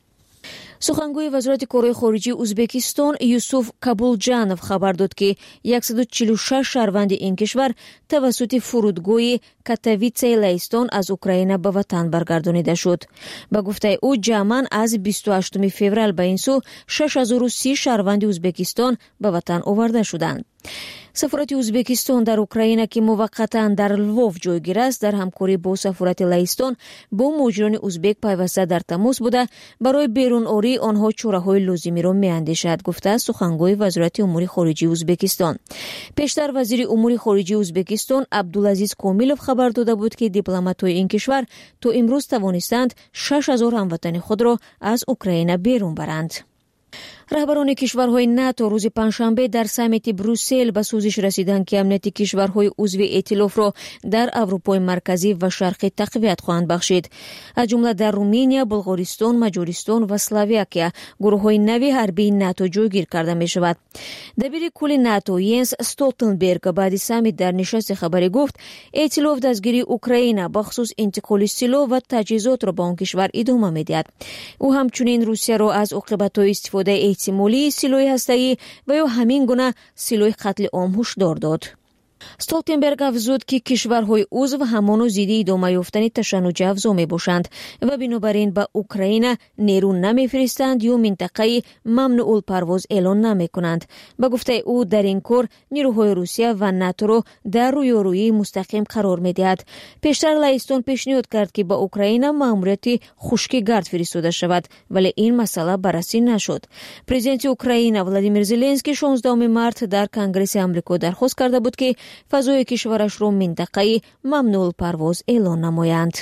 سخنگوی وزارت کارهای خارجی ازبکستان یوسف کابولجانов خبر داد که صد و چهل و شش شهروند این کشور توسط فرودگاه کاتویتسه لهستان از اوکراین به وطن برگردانیده شد. با گفته او جمعاً از بیست و هشتم فوریه به این سو شش هزار و سی شهروند ازبکستان به وطن آورده شدند. سفارت ازبکستان در اوکراین که موقتا در لوو جایگیر است در همکاری با سفارت لهستان با مهاجران ازبک پیوسته در تماس بوده برای بیرون آوری آنها چاره‌های لازمی را می‌اندیشد، گفته سخنگوی وزارت امور خارجه ازبکستان. پیشتر وزیر امور خارجه ازبکستان عبدالعزیز کامیلوف خبر داده بود که دیپلمات‌های این کشور تا امروز توانستند شش هزار هموطن خود را از اوکراین بیرون برند. رهبران کشورهای ناتو روز پنجشنبه در سامیت بروسل به سوزش رسیدند که امنیت کشورهای عضو ائتلاف را در اروپای مرکزی و شرقی تقویت خواهند بخشید. از جمله در رومانیا، بلغارستان، مجارستان و اسلواکیا گروه‌های نوی حربی ناتو جایگیر کرده می‌شود. دبیر کل ناتو ینس استولتنبرگ بعد سامیت در نشست خبری گفت ائتلاف دستگیری اوکراین بخصوص انتقال سلاح و تجهیزات را به آن کشور ادامه می‌دهد. او همچنین روسیه را از عاقبت‌های استفاده احتمالی سلاح هسته‌ای و یا همین گونه سلاح قتل عام هشدار داد. استولتنبرگ افزود که کشورهای عضو همان ضد ادامه یافتن تشنج افزا میباشند و بنابراین به اوکراین نیرو نمیفرستند یا منطقه ممنوع الپرواز اعلان نمیکنند. به گفته او در این کار نیروهای روسیه و ناتو را در رویارویی مستقیم قرار میدهد. پیشتر لهستان پیشنهاد کرد که به اوکراین ماموریت خشکی گرد فرستاده شود، ولی این مسئله بررسی نشد. پرزیدنت اوکراین ولادیمیر زلنسکی شانزدهم مارت در کنگره آمریکا درخواست کرده بود که فضای کشورش را منطقه ممنوع پرواز اعلان نمایند.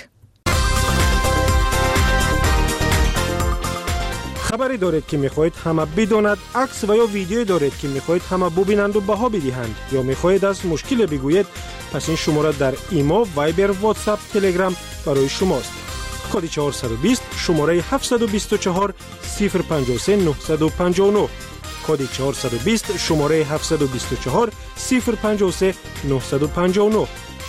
خبری دارید که میخواهید همه بداند، عکس و یا ویدیویی دارید که میخواهید همه ببینند و بها بدهند، یا میخواهید از مشکل بگویید، پس این شماره در ایما، وایبر، واتساپ، تلگرام برای شماست. کد چهارصد و بیست، شماره هفتصد و بیست و چهار، صفر پنجاه و سه، نهصد و پنجاه و نه. کد چهارصد و بیست شماره هفتصد و بیست و چهار صفر پنجاه و سه نهصد و پنجاه و نه.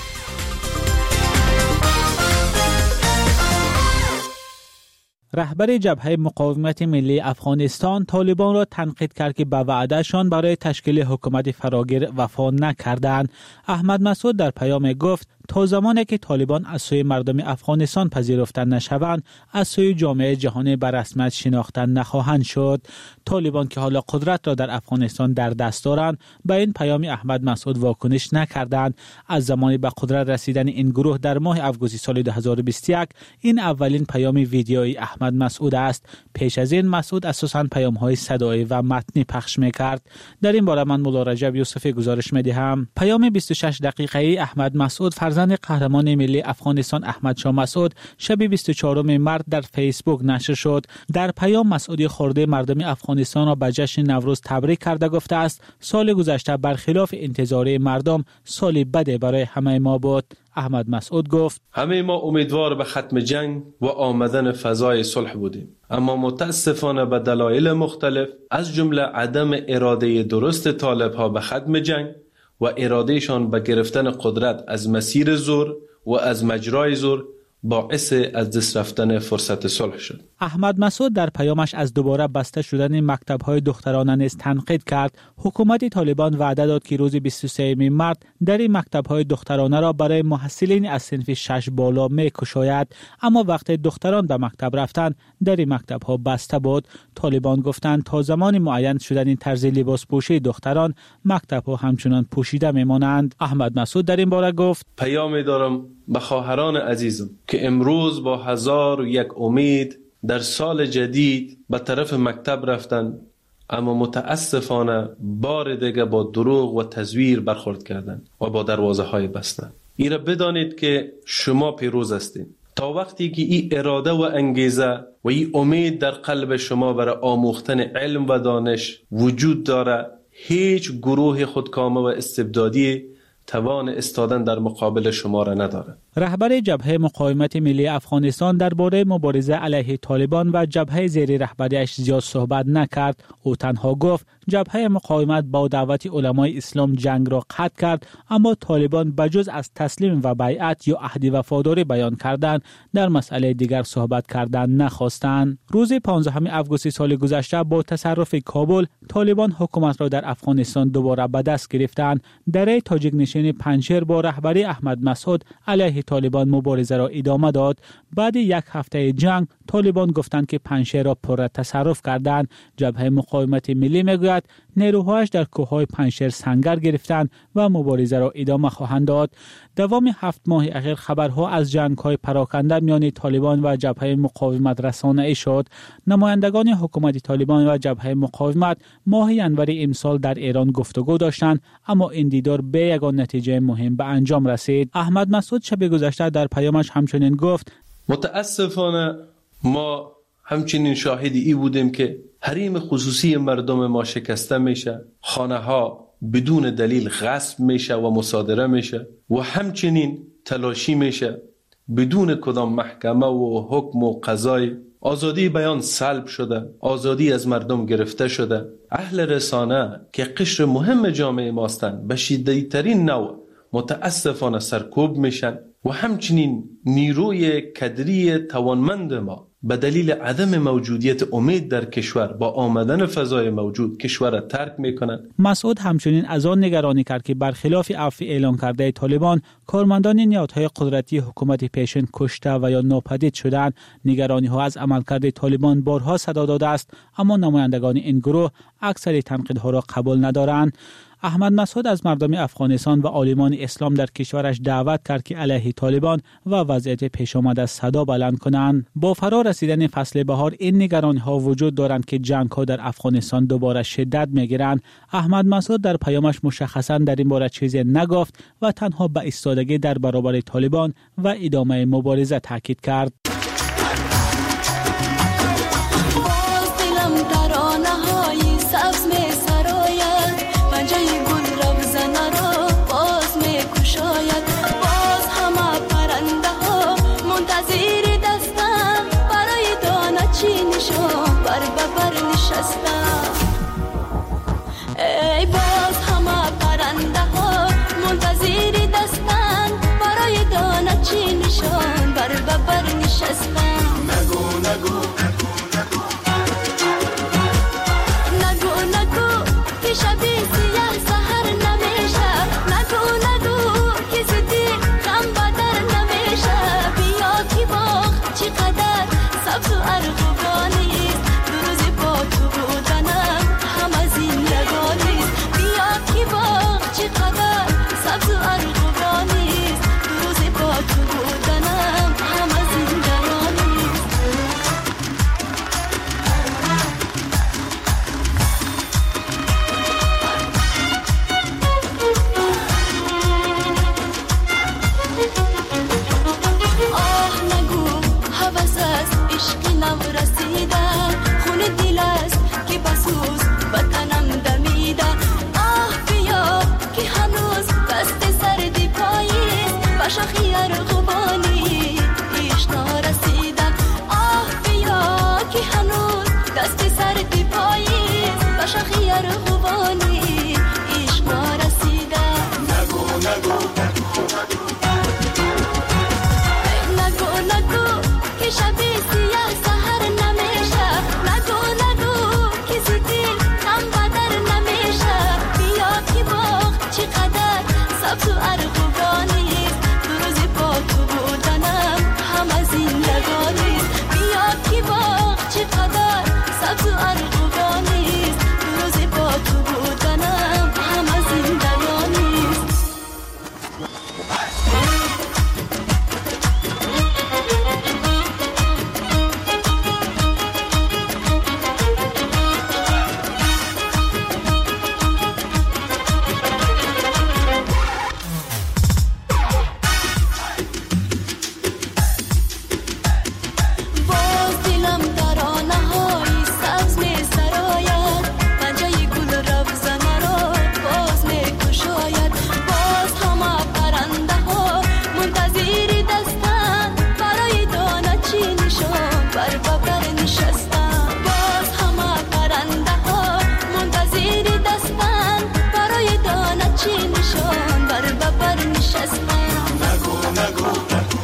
رهبر جبهه مقاومت ملی افغانستان طالبان را تنقید کرد که به وعدهشان برای تشکیل حکومت فراگیر وفا نکردند. احمد مسعود در پیام گفت تا زمانی که طالبان از سوی مردم افغانستان پذیرفته نشوند از سوی جامعه جهانی به رسمیت شناخته نخواهند شد. طالبان که حالا قدرت را در افغانستان در دست دارند به این پیام احمد مسعود واکنش نکردند. از زمانی به قدرت رسیدن این گروه در ماه آگوست سال دو هزار و بیست و یک این اولین پیام ویدیویی احمد مسعود است. پیش از این مسعود اساساً پیام‌های صدایی و متنی پخش می‌کرد. در این باره من مولا رجب یوسفی گزارش می‌دهم. پیام بیست و شش دقیقه‌ای احمد مسعود فرزند قهرمان ملی افغانستان احمد شاه مسعود شب بیست و چهارم مارس در فیسبوک نشر شد. در پیام مسعودی خورده مردم افغانستان را به جشن نوروز تبریک کرده گفته است سال گذشته برخلاف انتظار مردم سالی بد برای همه ما بود. احمد مسعود گفت همه ما امیدوار به ختم جنگ و آمدن فضای صلح بودیم، اما متاسفانه به دلایل مختلف از جمله عدم اراده درست طالب ها به ختم جنگ و ارادهشان به گرفتن قدرت از مسیر زور و از مجرای زور باعث از دست رفتن فرصت صلح شد. احمد مسعود در پیامش از دوباره بسته شدن مکتب‌های دخترانه نیز تنقید کرد. حکومت طالبان وعده داد که روز بیست و سوم مارس در این مکتب‌های دخترانه را برای محصلین از صنف شش بالا می‌گشاید، اما وقتی دختران به مکتب رفتند در این مکتب‌ها بسته بود. طالبان گفتند تا زمان معین شدن این طرز لباس پوشی دختران مکتب‌ها همچنان پوشیده می‌مانند. احمد مسعود در این باره گفت پیامی دارم به خواهران عزیزم که امروز با هزار و یک امید در سال جدید به طرف مکتب رفتن، اما متاسفانه بار دیگه با دروغ و تزویر برخورد کردن و با دروازه های بستن. ایره بدانید که شما پیروز هستید. تا وقتی که این اراده و انگیزه و این امید در قلب شما برای آموختن علم و دانش وجود داره، هیچ گروه خودکامه و استبدادی توان استادن در مقابل شما را نداره. رهبر جبهه مقاومت ملی افغانستان درباره مبارزه علیه طالبان و جبهه زیر رهبریش زیاد صحبت نکرد. او تنها گفت جبهه مقاومت با دعوت علمای اسلام جنگ را قطع کرد، اما طالبان بجز از تسلیم و بیعت یا عهد وفاداری بیان کردن در مسئله دیگر صحبت کردن نخواستند. روز پانزدهم آگوست سال گذشته با تصرف کابل طالبان حکومت را در افغانستان دوباره به دست گرفتند. در تاجیک نشین پنجشیر با رهبری احمد مسعود علیه طالبان مبارزه را ادامه داد. بعد یک هفته جنگ طالبان گفتند که پنجشیر را پر تصرف کردند. جبهه مقاومت ملی میگوید نیروهایش در کوههای پنجشیر سنگر گرفتند و مبارزه را ادامه خواهند داد. دوام هفت ماه اخیر خبرها از جنگ‌های پراکنده میان طالبان و جبهه مقاومت رسانه‌ای شد. نمایندگان حکومت طالبان و جبهه مقاومت ماه ینور امسال در ایران گفتگو داشتند، اما این دیدار به یگان نتیجه مهم به انجام رسید. احمد مسعود شب گذشته در پیامش همچنین گفت متاسفانه ما همچنین شاهدی ای بودیم که حریم خصوصی مردم ما شکسته میشه، خانه ها بدون دلیل غصب میشه و مصادره میشه و همچنین تلاشی میشه بدون کدام محکمه و حکم و قضای. آزادی بیان سلب شده، آزادی از مردم گرفته شده. اهل رسانه که قشر مهم جامعه ماستن به شدیدترین نوع متاسفانه سرکوب میشن و همچنین نیروی کدری توانمند ما به دلیل عدم موجودیت امید در کشور با آمدن فضای موجود کشور را ترک میکنند. مسعود همچنین از آن نگرانی کرد که برخلاف عفو اعلان کرده طالبان کارمندان نهادهای قدرتی حکومت پیشین کشته و یا ناپدید شدند. نگرانی ها از عملکرد طالبان بارها صدا داده است، اما نمایندگان این گروه اکثر تنقیدها را قبول ندارند. احمد مسعود از مردم افغانستان و عالمان اسلام در کشورش دعوت کرد که علیه طالبان و وضعیت پیش آمده صدا بلند کنند. با فرا رسیدن فصل بهار این نگرانی ها وجود دارند که جنگ ها در افغانستان دوباره شدت میگیرند. احمد مسعود در پیامش مشخصا در این باره چیزی نگفت و تنها به ایستادگی در برابر طالبان و ادامه مبارزه تاکید کرد. نشستم نگو نگو نگو نگو که شبی سیاه سحر نمیشه نگو نگو که زدی غم بدر نمیشه بیا کی باغ چقدر سبز و ارغوانیست دو روزی با تو بودنم همه زندگانیست بیا کی باغ چقدر سبز و ارغوانیست دو روزی با تو بودنم همه زندگانیست آه نگو حوض است عشق نو رسیده خون دل است که بسوز وطنم دمیده آه بیا که هنوز دست سردی پاییست و شاخی ارغوانی پیش نرسیده آه بیا که هنوز دست سردی پاییست و شاخی ارغوانی پیش نرسیده نگو نگو نگو نگو که شبی سیاه سحر نمیشه نگو نگو که زدی غم بدر نمیشه بیا کی باغ چقدر سبز و ارغوانیست دو روزی با تو بودنم همه زندگانیست بیا کی باغ چقدر سبز و ارغوانیست دو روزی با تو بودنم همه زندگانیست باز دلم ترانه های سبز می سراید پنجه گل روزن را باز می کشاید باز همه پرنده ها منتظر دستن برای دانه چینشان بر ببر نشستن باز همه پرنده ها منتظر دستن برای دانه چینشان بر ببر نشستن نگو نگو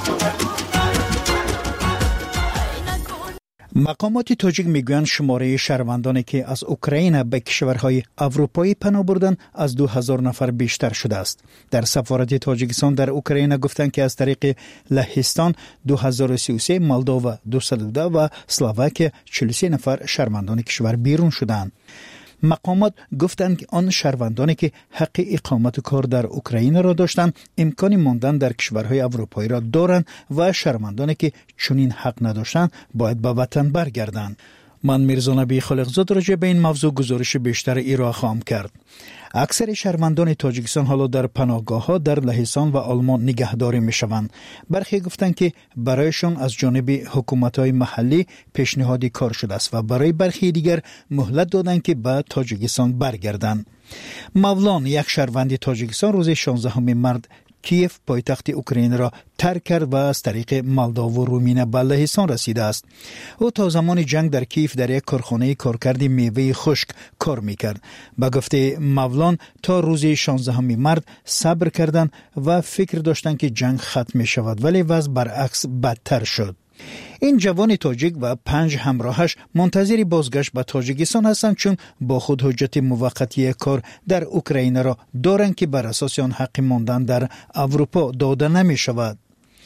مقامات تاجیک میگویند شماره شهروندانی که از اوکراین به کشورهای اروپایی پناه بردند از دو هزار نفر بیشتر شده است. در سفارت تاجیکستان در اوکراین گفتند که از طریق لهستان دو هزار و سی و سه، مولداوا دویست و دو و اسلواکیه چهل و سه نفر شهروندان کشور بیرون شدند. مقامات گفتند که آن شهروندانی که حق اقامت و کار در اوکراین را داشتند امکان ماندن در کشورهای اروپایی را دارند و شهروندانی که چنین حق نداشتند باید به وطن برگردند. من میرزا نبی خالقزاد راجع به این موضوع گزارش بیشتر ارائه خواهم کرد. اکثر شهروندان تاجیکستان حالا در پناهگاه‌ها در لهستان و آلمان نگهداری می‌شوند. برخی گفتند که برایشان از جانب حکومت‌های محلی پیشنهادی کار شده است و برای برخی دیگر مهلت دادند که به تاجیکستان برگردند. مولان، یک شهروند تاجیکستان، روز شانزدهم مارس کیف پایتخت اوکراین را ترک کرد و از طریق مولداوا و رومینه به لهستان رسیده است. او تا زمان جنگ در کیف در یک کارخانه کارکرد میوه خشک کار میکرد. به گفته مولان تا روز شانزدهم مارس صبر کردند و فکر داشتند که جنگ ختم می شود، ولی وضع برعکس بدتر شد. این جوان تاجیک و پنج همراهش منتظر بازگشت به تاجیکستان هستند، چون با خود حجت موقتی کار در اوکراین را دارند که بر اساس آن حق ماندن در اروپا داده نمی شود.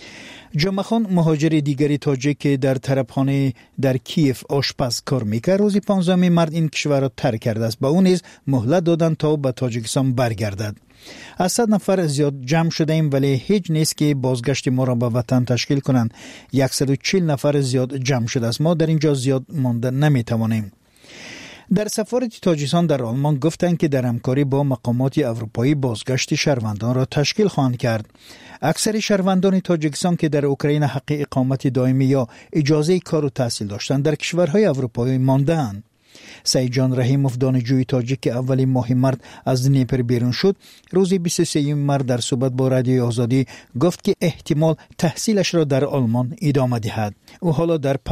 جمعخان، مهاجر دیگری تاجیک که در طربخانه در کیف آشپز کار میکرد، روز پانزدهم مارس این کشور را ترک کرده است. با اون نیز مهلت دادند تا به تاجیکستان برگردد. از صد نفر زیاد جمع شده ایم، ولی هیچ نیست که بازگشت ما را به وطن تشکیل کنند. صد و چهل نفر زیاد جمع شده است. ما در اینجا زیاد مانده نمیتوانیم. در سفارت تاجیکستان در آلمان گفتند که در همکاری با مقامات اروپایی بازگشت شهروندان را تشکیل خواهند کرد. اکثر شهروندان تاجیکستان که در اوکراین حق اقامت دائمی یا اجازه کار و تحصیل داشتند در کشورهای اروپایی مانده‌اند. سعید جان رحیموف، دانشجوی تاجیک که اولین ماه مارس از دنیپر بیرون شد، روز بیست و سوم مارس در صحبت با رادیوی آزادی گفت که احتمال تحصیلش را در آلمان ادامه دهد. او حالا در